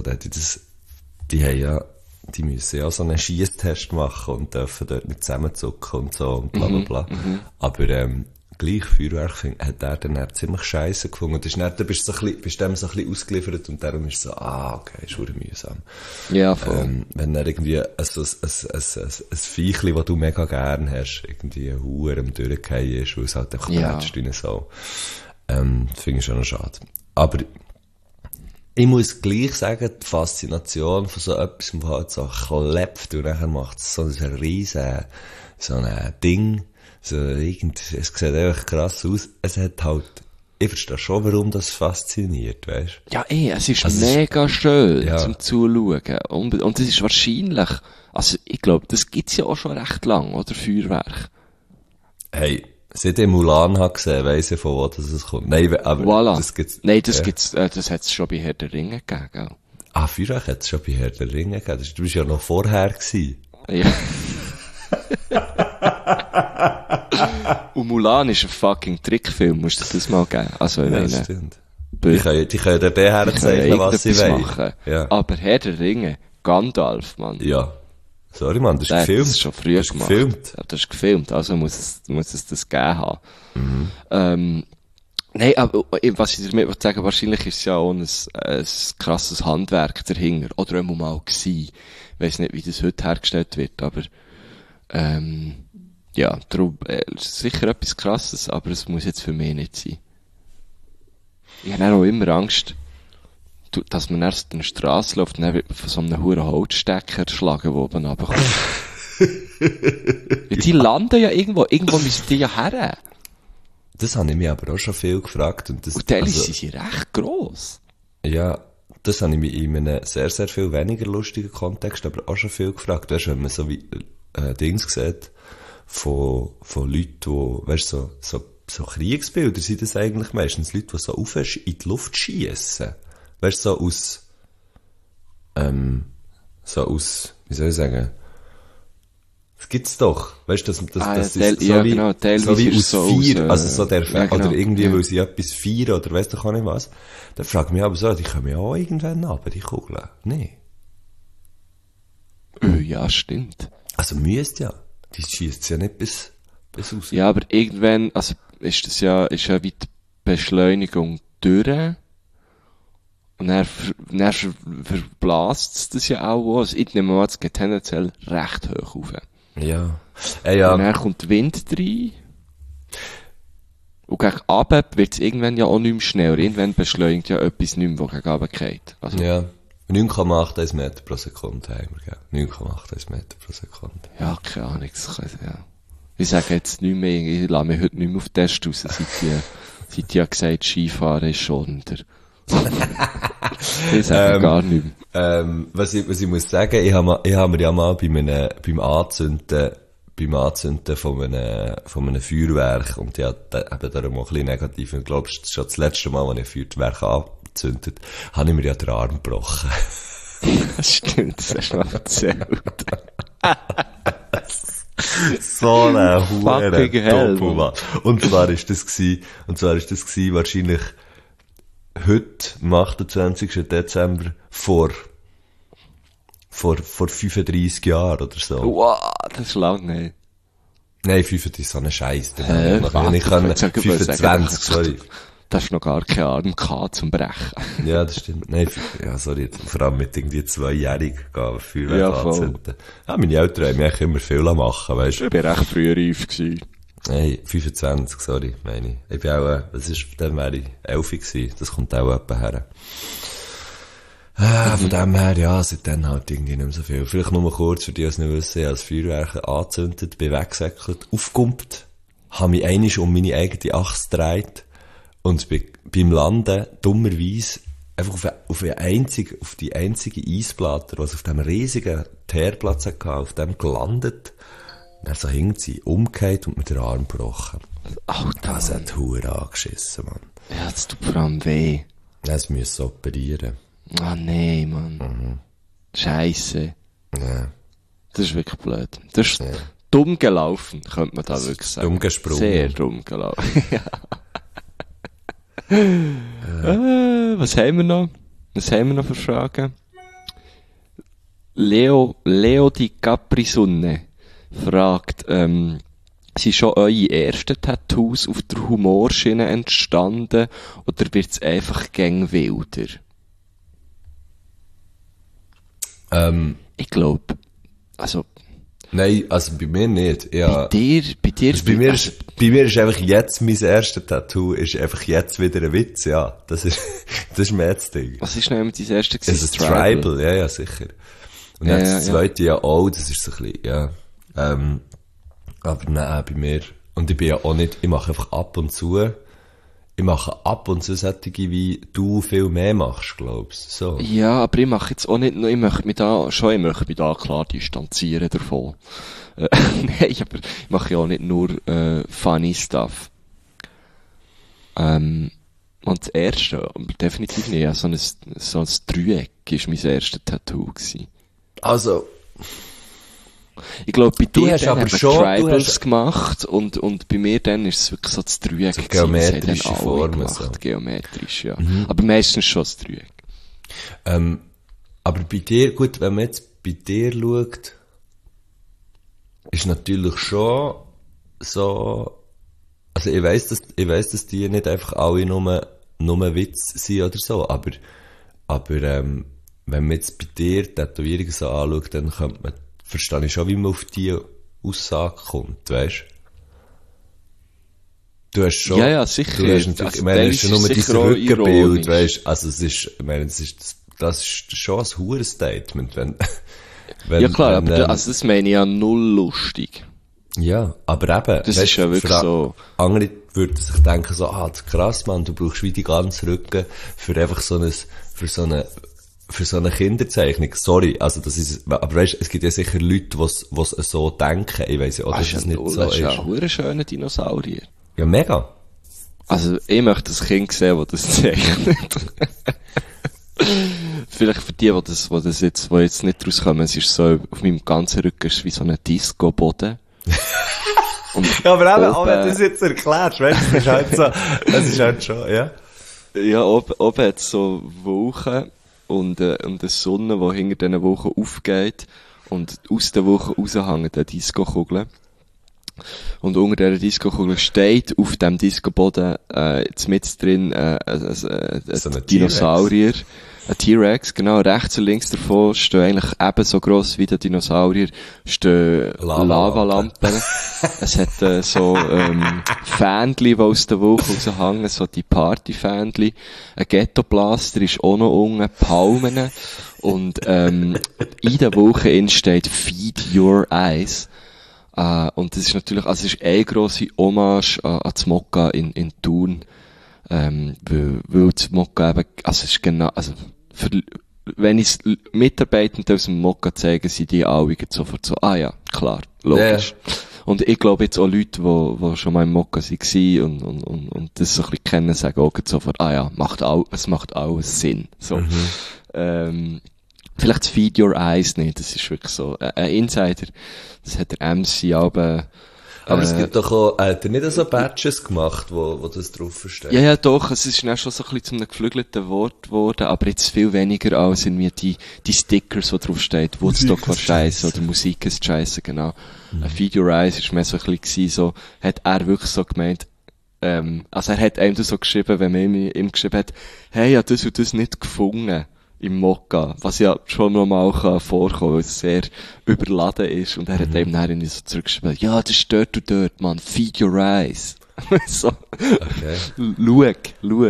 Speaker 4: die müssen ja so einen Schiesstest machen und dürfen dort nicht zusammenzucken und so und bla bla bla. Aber, gleich Feuerwerk hat er dann ziemlich scheisse gefunden. Und du bist dem so ein bisschen ausgeliefert und darum ist so, okay, ist verdammt mühsam.
Speaker 1: Ja, voll.
Speaker 4: Wenn er irgendwie ein Viechli, das du mega gern hast, irgendwie Huren am Durchgehen ist, weil es halt einfach plätscht wie so. Das finde ich schon noch schade. Aber ich muss gleich sagen, die Faszination von so etwas, was halt so klebt und nachher macht es so ein riesen, so ein Ding, so es sieht einfach krass aus. Es hat halt, ich verstehe schon, warum das fasziniert, weißt du?
Speaker 1: Ja, es ist mega schön zum Zuschauen. Und es ist wahrscheinlich, also ich glaube, das gibt's ja auch schon recht lang, oder? Feuerwerk.
Speaker 4: Hey, seit ich Mulan habe gesehen, weiss ich von wo das kommt. Nein, aber
Speaker 1: voilà.
Speaker 4: das gibt's.
Speaker 1: Nein, das gibt's, das hat's schon bei Herr der Ringe gegeben, gell?
Speaker 4: Feuerwerk hat's schon bei Herr der Ringe gegeben. Du bist ja noch vorher gewesen.
Speaker 1: Ja. Und Mulan ist ein fucking Trickfilm, musst du das mal geben. Also, ich meine,
Speaker 4: das stimmt. Die können dir den herzeichnen, was sie wollen. Ja.
Speaker 1: Aber Herr der Ringe, Gandalf, Mann.
Speaker 4: Ja. Sorry, Mann, das ist gefilmt.
Speaker 1: Das ist schon früher gemacht.
Speaker 4: Gefilmt.
Speaker 1: Ja, das ist gefilmt, also muss es das gegeben haben. Nein, aber was ich damit sagen, wahrscheinlich ist es ja auch ein krasses Handwerk dahinter. Oder einmal mal gewesen. Ich weiss nicht, wie das heute hergestellt wird, aber ja, darum, sicher etwas Krasses, aber es muss jetzt für mich nicht sein. Ich habe auch immer Angst, dass man erst in der Straße läuft und dann wird man von so einem huren Holzstecker erschlagen, der oben runterkommt. Ja, die landen ja irgendwo müssen die ja her.
Speaker 4: Das habe ich mich aber auch schon viel gefragt. Und
Speaker 1: teilweise sind sie recht gross.
Speaker 4: Ja, das habe ich mich in einem sehr, sehr viel weniger lustigen Kontext aber auch schon viel gefragt. Weißt du, wenn man so wie Dings sieht von Leuten, die, weißt du, so Kriegsbilder sind das eigentlich meistens Leute, die so in die Luft schiessen. Weißt du, wie soll ich sagen? Das gibt's doch. Weißt du, das ist so wie,
Speaker 1: genau,
Speaker 4: so wie aus Feier,
Speaker 1: aus,
Speaker 4: also so der,
Speaker 1: genau,
Speaker 4: oder irgendwie, weil sie etwas feiern, oder weiss doch auch nicht was. Dann frag ich mich aber so, die kommen ja auch irgendwann runter, die Kugeln. Nee.
Speaker 1: Ja, stimmt.
Speaker 4: Also müsst ja. Die schießt ja nicht bis raus.
Speaker 1: Ja, aber irgendwann, also, ist ja wie die Beschleunigung durch. Und dann verblasst es das ja auch. Also ich nehme an, es geht tendenziell recht hoch rauf.
Speaker 4: Ja. Ja.
Speaker 1: Und dann kommt der Wind rein. Und gegen Abend wird es irgendwann ja auch nicht mehr schneller. Irgendwann beschleunigt ja etwas nicht mehr, das gegen Abend geht. Also,
Speaker 4: ja. 9,81 Meter pro Sekunde haben wir, gell? 9,81 Meter pro Sekunde.
Speaker 1: Ja, keine Ahnung. Ja. Ich sage jetzt nicht mehr, ich lasse mich heute nicht mehr auf den Test raus, seit ich ja gesagt, Skifahren ist schonender. Ich sage gar nicht mehr.
Speaker 4: Was ich muss sagen, ich habe mir ja mal beim Anzünden von einem Feuerwerk, und ich habe eben darum auch ein bisschen negativ, ich glaube, das ist schon das letzte Mal, als ich ein Feuerwerk angezündet habe, ich mir ja den Arm gebrochen.
Speaker 1: Das stimmt, das hast du mal erzählt.
Speaker 4: So eine Hure
Speaker 1: Doppel.
Speaker 4: Und zwar ist das wahrscheinlich heute, am 28. Dezember, vor 35 Jahren oder so.
Speaker 1: Wow, das ist lang, ey.
Speaker 4: Nein, 35 so ein Scheiß. Ich
Speaker 1: kann
Speaker 4: 25, sorry.
Speaker 1: Da hast noch gar keine Arm gehabt zum Brechen.
Speaker 4: Ja, das stimmt. Nein, ja, sorry. Vor allem mit irgendwie 2-Jährigen gehen Feuerwerk anzünden. Ja, meine Eltern haben mich immer viel machen, weißt du.
Speaker 1: Ich bin recht früh reif gewesen.
Speaker 4: Nein, 25, sorry, meine ich. Ich bin auch, dann wäre ich 11 gewesen. Das kommt auch etwa her. Von dem her, ja, seitdem halt irgendwie nicht mehr so viel. Vielleicht nur mal kurz, für die, die es nicht wissen, ich habe das Feuerwerk angezündet, bin weggesäckelt, aufgekumpelt, habe mich einmal um meine eigene Achse gedreht und beim Landen, dummerweise, einfach auf die einzige Eisplatte, die es auf dem riesigen Teerplatz hatte, auf dem gelandet. Dann so hing sie, umgekehrt und mit den Arm gebrochen.
Speaker 1: Alter,
Speaker 4: das hat Hure angeschissen, Mann.
Speaker 1: Ja, das tut vor allem weh.
Speaker 4: Das müssen operieren.
Speaker 1: Ah, nee, Mann.
Speaker 4: Mhm.
Speaker 1: Scheisse.
Speaker 4: Ja.
Speaker 1: Das ist wirklich blöd. Das ist dumm gelaufen, könnte man da wirklich sagen.
Speaker 4: Dumm gesprungen.
Speaker 1: Sehr dumm gelaufen. Ja. Was haben wir noch? Was haben wir noch für Fragen? Leo di Caprisonne fragt, sind schon eure ersten Tattoos auf der Humorschiene entstanden oder wird's einfach gäng wilder? Ich glaube, also...
Speaker 4: Nein, also bei mir nicht. Ja.
Speaker 1: Bei dir...
Speaker 4: Also bei mir ist einfach jetzt mein erstes Tattoo, ist einfach jetzt wieder ein Witz, ja. Das ist mehr das Ding.
Speaker 1: Was ist denn dein erstes
Speaker 4: gewesen? Das ist ein Tribal, ja, sicher. Und jetzt das zweite ja auch, das ist so ein bisschen, ja. Aber nein, bei mir. Und ich bin ja auch nicht, ich mache einfach ab und zu solche, wie du viel mehr machst, glaubst so.
Speaker 1: Ja, aber ich mache jetzt auch nicht nur, ich möchte mich da klar distanzieren davon. Nein, aber ich mache ja auch nicht nur, funny Stuff. Und das erste, definitiv nicht, so ein Dreieck ist mein erstes Tattoo gewesen.
Speaker 4: Also,
Speaker 1: ich glaube, bei dir
Speaker 4: hast aber schon
Speaker 1: Tribals gemacht und bei mir dann ist es wirklich so das Dreieck.
Speaker 4: So geometrische Formen.
Speaker 1: So. Geometrisch, ja. Aber meistens schon das Dreieck.
Speaker 4: Aber bei dir, gut, wenn man jetzt bei dir schaut, ist natürlich schon so, also ich weiss, dass die nicht einfach alle nur Witz sind oder so, aber wenn man jetzt bei dir Tätowierungen so anschaut, dann verstehe ich schon, wie man auf diese Aussage kommt, weißt du? hast schon...
Speaker 1: Ja, sicher.
Speaker 4: Du hast natürlich, ich meine, es ist ja nur dieses Rückenbild, weißt du? Also das ist schon ein Huren-Statement, wenn
Speaker 1: ja klar, aber das meine ich ja null lustig.
Speaker 4: Ja, aber eben...
Speaker 1: Das ist ja wirklich so...
Speaker 4: Andere würden sich denken so, krass, Mann, du brauchst wie die ganze Rücken für einfach für so eine Kinderzeichnung, sorry, also das ist, aber weißt, es gibt ja sicher Leute, die so denken, ich weiss ja auch, dass es nicht so ist.
Speaker 1: Das ist ja ein schöner Dinosaurier.
Speaker 4: Ja, mega.
Speaker 1: Also, ich möchte das Kind sehen, das das zeichnet. Vielleicht für die jetzt nicht rauskommen, es ist so, auf meinem ganzen Rücken ist wie so ein Disco-Boden.
Speaker 4: Ja, aber eben, auch wenn du das jetzt erklärst, weißt du, das ist halt schon, ja.
Speaker 1: Ja, oben hat es so Wolken und eine Sonne, die hinter diesen Wolken aufgeht und aus den Wolken raushängt eine Disco-Kugel. Und unter dieser Disco-Kugel steht auf dem Disco-Boden, mit drin,
Speaker 4: so ein
Speaker 1: Dinosaurier. Ein T-Rex, genau. Rechts und links davon stehen eigentlich ebenso gross wie der Dinosaurier, stehen Lavalampen. Es hat, Fähnchen, die aus den Wolken raushängen, so die Party-Fähnchen. Ein Ghetto-Blaster ist auch noch unten, Palmen. Und, in den Wolken steht Feed Your Eyes. Und das ist natürlich, also es ist eine grosse Hommage an das Mokka in Thun, weil das Mokka eben, also es ist genau, also wenn ich Mitarbeitenden aus dem Mokka zeige, sind die alle sofort so, ja, klar, logisch. Yeah. Und ich glaube jetzt auch Leute, die schon mal im Mokka waren und das so ein bisschen kennen, sagen auch sofort, ja, es macht alles Sinn, so. Vielleicht das Feed Your Eyes nicht, das ist wirklich so, ein Insider, das hat der MC
Speaker 4: aber es gibt doch auch, hat er nicht so Badges gemacht, wo das drauf steht?
Speaker 1: Ja, doch, es ist dann schon so ein bisschen zu einem geflügelten Wort geworden, aber jetzt viel weniger als irgendwie die Stickers, wo drauf steht, Woodstock war scheisse oder Musik ist scheisse, genau. Feed Your Eyes ist mehr so ein bisschen so, hat er wirklich so gemeint, also er hat einem das so geschrieben, wenn man ihm geschrieben hat, hey, ich hab das und das nicht gefunden im Mokka, was ja schon normal vorkommen, weil es sehr überladen ist, und er hat eben dann so zurückgeschrieben, ja, das ist dort und dort, man, feed your eyes. So. Okay. Schau.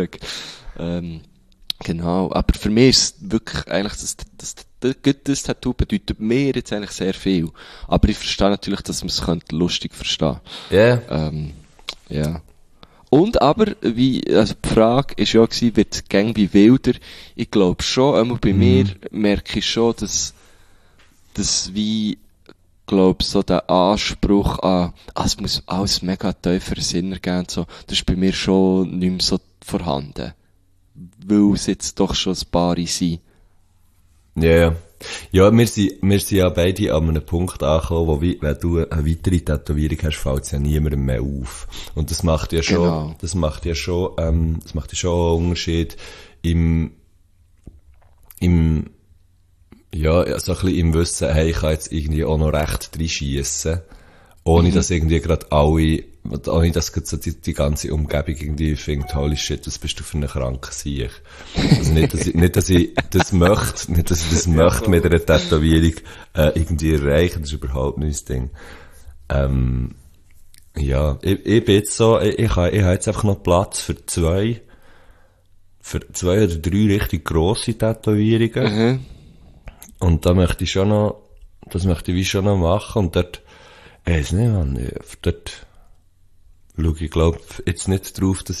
Speaker 1: Genau, aber für mich ist wirklich eigentlich, das Tattoo bedeutet mir jetzt eigentlich sehr viel. Aber ich verstehe natürlich, dass man es lustig verstehen könnte.
Speaker 4: Yeah.
Speaker 1: Ja. Und aber, die Frage ist ja gewesen, wird gang wie wilder? Ich glaube schon, einmal bei mir merke ich schon, dass wie, glaub, so der Anspruch an, es muss alles mega tiefer Sinn ergeben, so, das ist bei mir schon nicht mehr so vorhanden. Weil es jetzt doch schon ein paar sind.
Speaker 4: Ja. Ja, wir sind ja beide an einem Punkt angekommen, wo, wenn du eine weitere Tätowierung hast, fällt es ja niemandem mehr auf. Und das macht ja schon,
Speaker 1: genau.
Speaker 4: das macht ja schon einen Unterschied ja, so ein bisschen im Wissen, hey, ich kann jetzt irgendwie auch noch recht reinschiessen. Ohne dass irgendwie gerade ohne dass gerade so die ganze Umgebung irgendwie findet, holy shit, was bist du für eine kranke Sieg. Also nicht, dass ich das möchte mit einer Tätowierung, irgendwie erreichen, das ist überhaupt nicht das Ding. Ja, ich bin jetzt so, ich habe jetzt einfach noch Platz für zwei oder drei richtig grosse Tätowierungen. Und da möchte ich schon noch, das möchte ich wie schon noch machen. Und dort, ich weiss nicht, man, dort schaue ich, glaub, jetzt nicht drauf, dass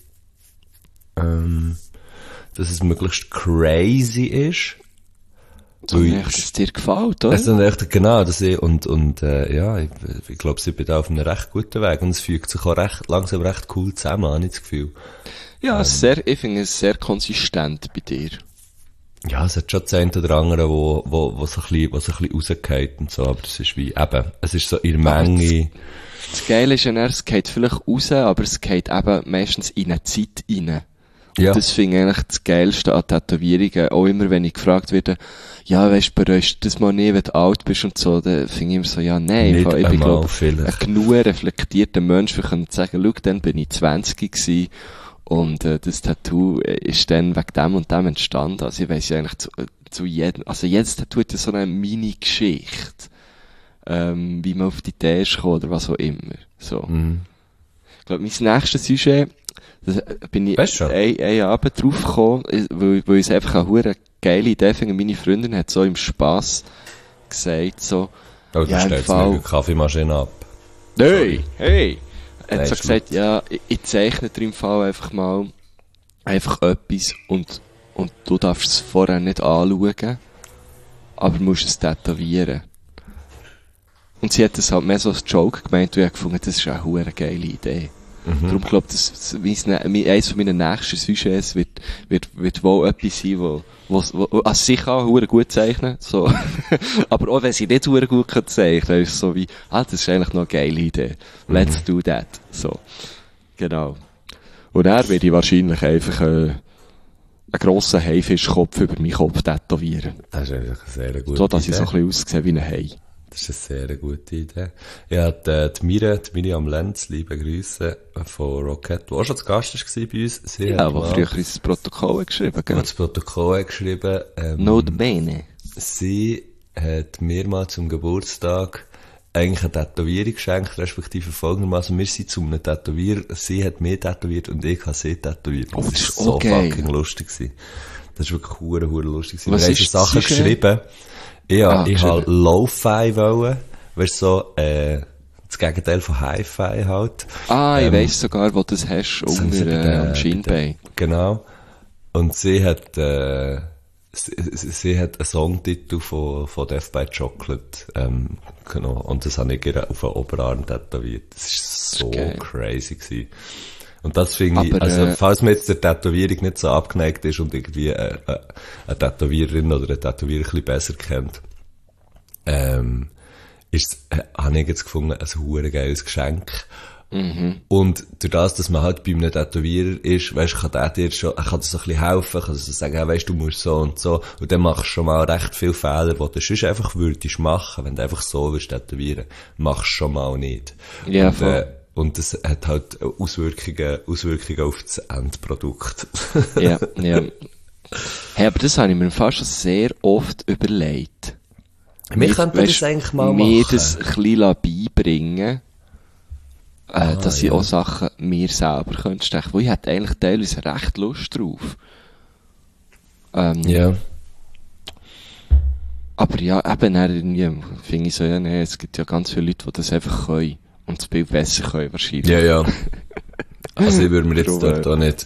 Speaker 4: es möglichst crazy ist.
Speaker 1: Sondern echt, dass es dir gefällt, oder?
Speaker 4: Also echt, genau, dass ich, ja, ich glaube, ich bin da auf einem recht guten Weg. Und es fügt sich auch langsam recht cool zusammen, habe ich das Gefühl.
Speaker 1: Ja, ich finde es sehr konsistent bei dir.
Speaker 4: Ja, es hat schon das eine oder andere, wo so ein bisschen rausgeht und so, aber das ist wie, eben, es ist so in der Menge.
Speaker 1: Das Geile ist ja, es geht vielleicht raus, aber es geht eben meistens in eine Zeit rein.
Speaker 4: Ja.
Speaker 1: Das finde ich eigentlich das Geilste an Tätowierungen. Auch immer, wenn ich gefragt werde, ja, weisst du, bereust du das mal nie, wenn du alt bist und so, dann finde ich immer so, ja, nein,
Speaker 4: Nicht
Speaker 1: ich bin, glaube
Speaker 4: vielleicht.
Speaker 1: ein genug reflektierter Mensch, für zu sagen, schau, dann bin ich 20 gewesen und das Tattoo ist dann wegen dem und dem entstanden. Also ich weiss ja eigentlich zu jedem, also jedes Tattoo hat ja so eine Mini-Geschichte, wie man auf die Idee ist gekommen oder was auch immer. So. Ich glaube, mein nächstes Sujet, da bin ich einen Abend drauf gekommen, weil ich es einfach eine hure geile Idee finde. Meine Freundin hat so im Spass gesagt, so,
Speaker 4: Oh, du stellst mir eine Kaffeemaschine ab.
Speaker 1: Nein, hey! Er
Speaker 4: Nein,
Speaker 1: hat so gesagt, ja, ich zeichne dir im Fall einfach mal etwas und du darfst es vorher nicht anschauen, aber musst es tätowieren. Und sie hat das halt mehr so als Joke gemeint, und ich habe gefunden, das ist eine hure geile Idee. Darum glaube ich, eines von meinen nächsten Sujets wird wohl etwas sein, wo also sie kann hure gut zeichnen, so. Aber auch wenn sie nicht hure gut kann zeichnen, ist es so wie, das ist eigentlich noch eine geile Idee. Let's do that. So. Genau. Und dann werde ich wahrscheinlich einfach, einen grossen Haifischkopf über meinen Kopf tätowieren.
Speaker 4: Das ist eigentlich eine sehr gute Idee.
Speaker 1: So, dass ich so ein bisschen aussehe wie ein Hai.
Speaker 4: Das ist eine sehr gute Idee. Ja, die Miriam Lenz, liebe Grüße von Rocket, die auch schon zu Gast war bei uns. Sie
Speaker 1: Ja, die früher ins Protokoll geschrieben, gell?
Speaker 4: Das Protokoll geschrieben.
Speaker 1: Not bene.
Speaker 4: Sie hat mir mal zum Geburtstag eigentlich eine Tätowierung geschenkt, respektive folgendermaßen. Wir sind zu einem Tätowierer, sie hat mich tätowiert und ich habe sie tätowiert.
Speaker 1: Oh,
Speaker 4: das
Speaker 1: ist
Speaker 4: war so
Speaker 1: okay.
Speaker 4: fucking lustig gewesen. Das war wirklich hure lustig gewesen.
Speaker 1: Was
Speaker 4: Wir haben
Speaker 1: ist
Speaker 4: so Sachen
Speaker 1: das
Speaker 4: geschrieben. Ja, ich
Speaker 1: geschrieben.
Speaker 4: halt Lo-Fi wollen. Weißt so, das Gegenteil von Hi-Fi halt.
Speaker 1: Ich weiss sogar, wo du das hast, unter am Schienbein.
Speaker 4: Genau. Und sie hat einen Songtitel von Death by Chocolate, genau. Und das habe ich ihr auf den Oberarm tätowiert. Das ist so crazy gewesen. Und das finde ich, also, falls man jetzt der Tätowierung nicht so abgeneigt ist und irgendwie, eine Tätowiererin oder einen Tätowierer ein bisschen besser kennt, habe ich jetzt gefunden, ein hure geiles Geschenk. Und durch das, dass man halt bei einem Tätowierer ist, weisst, kann der dir schon, er kann dir so ein bisschen helfen, kann so sagen, weisst, du musst so und so. Und dann machst du schon mal recht viele Fehler, die du sonst einfach würdest machen, wenn du einfach so willst tätowieren, machst du schon mal nicht.
Speaker 1: Ja, voll.
Speaker 4: Und das hat halt Auswirkungen auf das Endprodukt.
Speaker 1: Ja. Hey, aber das habe ich mir fast schon sehr oft überlegt.
Speaker 4: Wir könnten das eigentlich mal machen.
Speaker 1: Mir das ein bisschen beibringen, dass ich auch Sachen mir selber könnte stechen. Weil ich hätte eigentlich teilweise recht Lust drauf.
Speaker 4: Ja.
Speaker 1: Aber ja, eben irgendwie finde ich so, ja, nee, es gibt ja ganz viele Leute, die das einfach können. Und das Bild besser können, wahrscheinlich.
Speaker 4: Ja. Also ich würde mir jetzt dort auch nicht,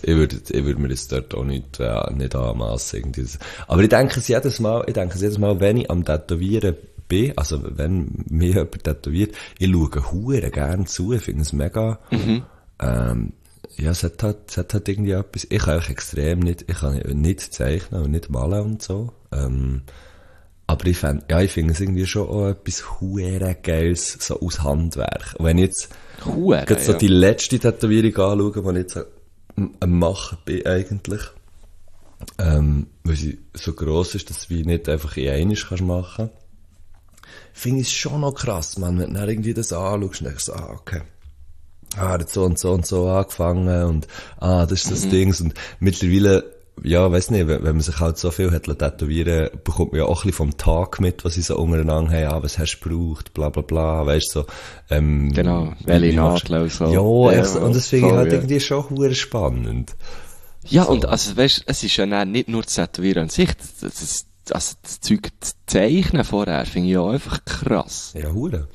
Speaker 4: nicht anmassen, irgendwie. Aber ich denke es jedes Mal, wenn ich am Tätowieren bin, also wenn mich jemand tätowiert, ich schaue hure gern zu, ich finde es mega, ja, es hat halt irgendwie etwas, ich kann extrem ich kann nicht zeichnen und nicht malen und so, aber ich finde es irgendwie schon auch etwas hure Geiles, so aus Handwerk. Und wenn ich jetzt so die letzte Tätowierung anschaue, die ich jetzt am Machen bin eigentlich, weil sie so gross ist, dass du nicht einfach in einmal machen kannst, finde ich es schon noch krass, man, wenn du dann irgendwie das anschaust und denkst, okay. Hat so und so angefangen und, das ist das Ding. Und mittlerweile, ja, weiss nicht, wenn man sich halt so viel hat tätowieren, bekommt man ja auch ein bisschen vom Tag mit, was sie so untereinander haben, was hast du gebraucht, bla, bla, bla, weißt so,
Speaker 1: genau, welche Nadel und so.
Speaker 4: Ja, und das finde ich halt irgendwie schon verdammt spannend.
Speaker 1: Ja,
Speaker 4: so.
Speaker 1: und also, weißt, es ist ja nicht nur das Tätowieren an sich, das Zeug zu zeichnen vorher, finde ich ja einfach krass.
Speaker 4: Ja, hure.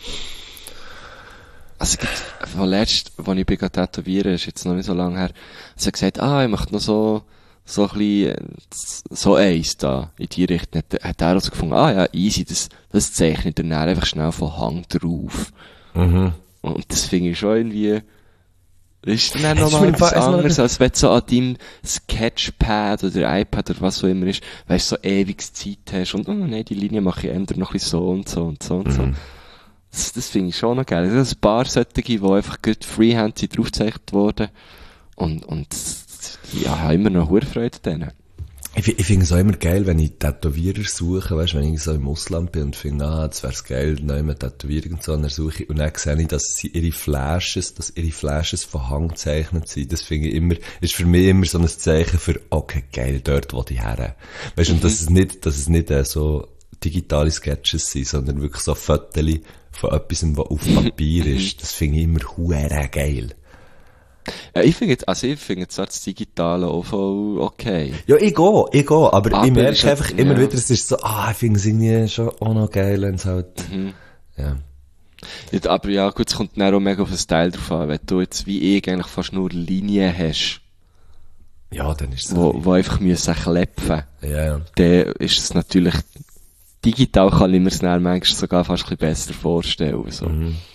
Speaker 1: Also, es gibt, von letzt, als ich bin tätowieren, ist jetzt noch nicht so lange her, sie hat gesagt, ich möchte noch so ein bisschen, so eins da, in die Richtung. Hat er also gefunden, ja, easy, das zeichnet er dann einfach schnell von Hang drauf.
Speaker 4: Mhm.
Speaker 1: Und das finde ich schon irgendwie, ist dann auch nochmal etwas anderes, als wenn du so an deinem Sketchpad oder iPad oder was auch immer ist, weißt du, so ewig Zeit hast und, nein, die Linie mache ich ändern noch ein bisschen so und so und so und so. Das finde ich schon noch geil. Das sind ein paar solche, die einfach gut freehand sind draufgezeichnet worden. Und, ja, ich habe immer noch hohe Freude an denen.
Speaker 4: Ich finde es auch immer geil, wenn ich Tätowierer suche, weißt, wenn ich so im Ausland bin und finde, das wär's geil, neu mit Tätowierung und so, und dann suche ich, und dann sehe ich, dass ihre Flashes von Hang gezeichnet sind. Das finde ich immer, ist für mich immer so ein Zeichen für, okay, geil, dort wo die her. Weißt, und dass es nicht so digitale Sketches sind, sondern wirklich so Fotos von etwas, was auf Papier ist. Das finde ich immer hure geil.
Speaker 1: Ja, ich finde zwar das Digitale auch voll okay.
Speaker 4: Ja, ich gehe, aber ich merke einfach immer
Speaker 1: ja.
Speaker 4: wieder, es ist so, ich finde es irgendwie schon auch noch geil, wenn es halt, ja.
Speaker 1: Ja, aber ja, gut, es kommt dann auch mega auf den Style drauf an, wenn du jetzt wie ich eigentlich fast nur Linien hast.
Speaker 4: Ja, dann ist es
Speaker 1: wo einfach müssen klepfen.
Speaker 4: Ja.
Speaker 1: Dann ist es natürlich, digital kann ich mir es dann manchmal sogar fast ein bisschen besser vorstellen, so.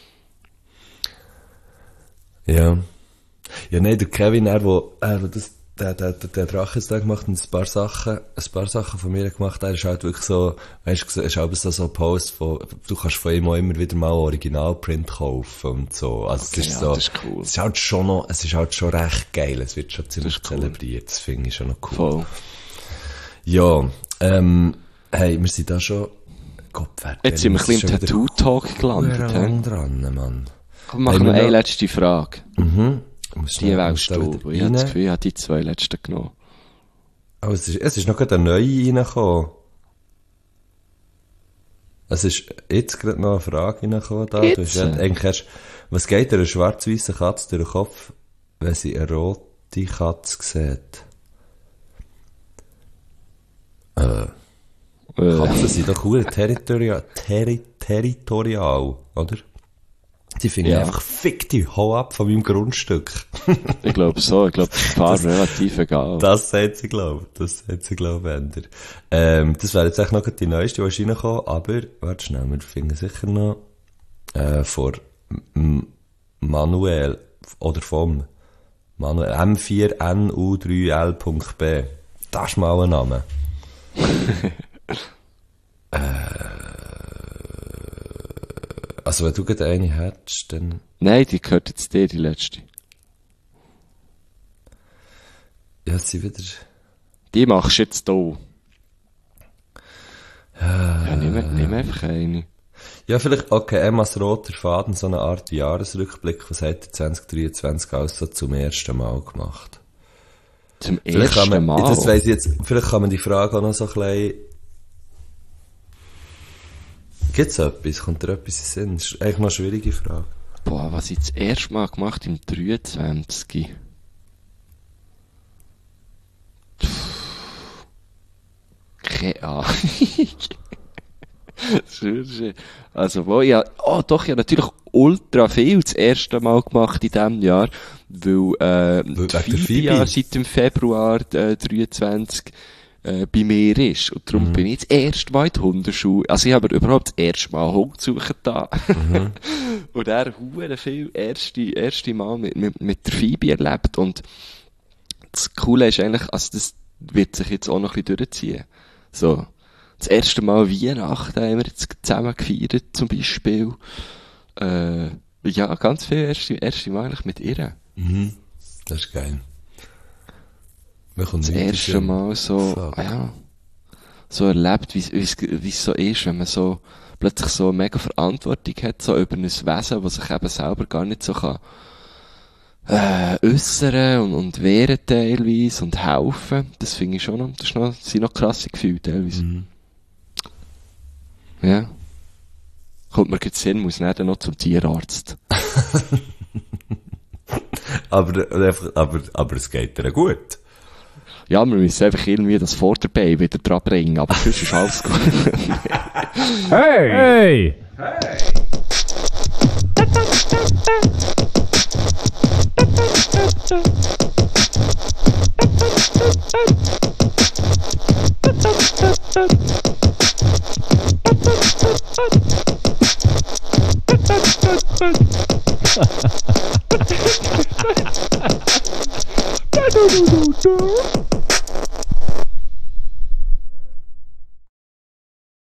Speaker 4: Ja. Ja, nein, der Kevin, der Drachentag gemacht und ein paar Sachen von mir gemacht, er ist halt wirklich so, weißt du, ist halt so ein Post von, du kannst von ihm auch immer wieder mal Originalprint kaufen und so. Also,
Speaker 1: okay,
Speaker 4: es ist so,
Speaker 1: das ist cool.
Speaker 4: es ist halt schon recht geil, es wird schon ziemlich zelebriert, das finde ich schon noch cool.
Speaker 1: Voll.
Speaker 4: Ja, hey, wir sind da schon,
Speaker 1: jetzt sind wir ein bisschen im Tattoo-Talk gelandet,
Speaker 4: dran, Mann.
Speaker 1: Komm, machen wir eine letzte Frage. Die wählst du. Ich habe das Gefühl, ich habe die zwei letzten genommen.
Speaker 4: Aber es ist noch gerade eine neue reingekommen. Es ist jetzt gerade noch eine Frage reingekommen da. Du hast eigentlich erst, was geht einer schwarz-weißen Katze durch den Kopf, wenn sie eine rote Katze sieht? Katzen sind doch cool territorial, oder? Die finde ich einfach, fick die, hau ab von meinem Grundstück.
Speaker 1: Ich glaube so, das war relativ egal.
Speaker 4: Das sagt sie, glaub Ender. Das wäre jetzt echt noch die neueste, die ist reingekommen, aber, warte schnell, wir finden sicher noch, von Manuel, oder vom Manuel, M4NU3L.B. Das ist mal ein Name. Also, wenn du gerade eine hättest, dann...
Speaker 1: Nein, die gehört jetzt dir, die letzte.
Speaker 4: Ja, sie wieder...
Speaker 1: Die machst du jetzt hier. Ja, nimm einfach eine.
Speaker 4: Ja, vielleicht, okay, Emmas roter Faden, so eine Art Jahresrückblick, was hat er 2023 alles so zum ersten Mal gemacht?
Speaker 1: Zum ersten Mal?
Speaker 4: Das weiss ich jetzt, vielleicht kann man die Frage auch noch so ein bisschen... Gibt's etwas? Kommt dir etwas in den Sinn? Das ist eigentlich mal eine schwierige Frage.
Speaker 1: Boah, was ich das erste Mal gemacht im 23. Keine Ahnung. Schön. Also, ich habe natürlich ultra viel das erste Mal gemacht in diesem Jahr, weil die FIBIA seit dem Februar 23 bei mir ist. Und darum bin ich das erste Mal in die Hundeschule. Also ich habe überhaupt das erste Mal Hund suchen da. Und er hat viel erste Mal mit der Phoebe erlebt. Und das Coole ist eigentlich, also das wird sich jetzt auch noch ein bisschen durchziehen. So. Das erste Mal Weihnachten haben wir jetzt zusammen gefeiert, zum Beispiel. Ja, ganz viel erste Mal eigentlich mit ihr.
Speaker 4: Das ist geil.
Speaker 1: Das erste Mal so, so erlebt, wie es so ist, wenn man so plötzlich so eine mega Verantwortung hat, so über ein Wesen, das sich eben selber gar nicht so kann, äußern und wehren teilweise und helfen. Das finde ich schon noch, das sind noch krasse Gefühle teilweise. Mhm. Ja. Kommt mir jetzt Sinn, muss nicht noch zum Tierarzt.
Speaker 4: aber es geht dir gut.
Speaker 1: Ja, wir müssen einfach irgendwie das Vorderbein wieder dran bringen, aber sonst ist alles gut.
Speaker 5: Hey! Hey!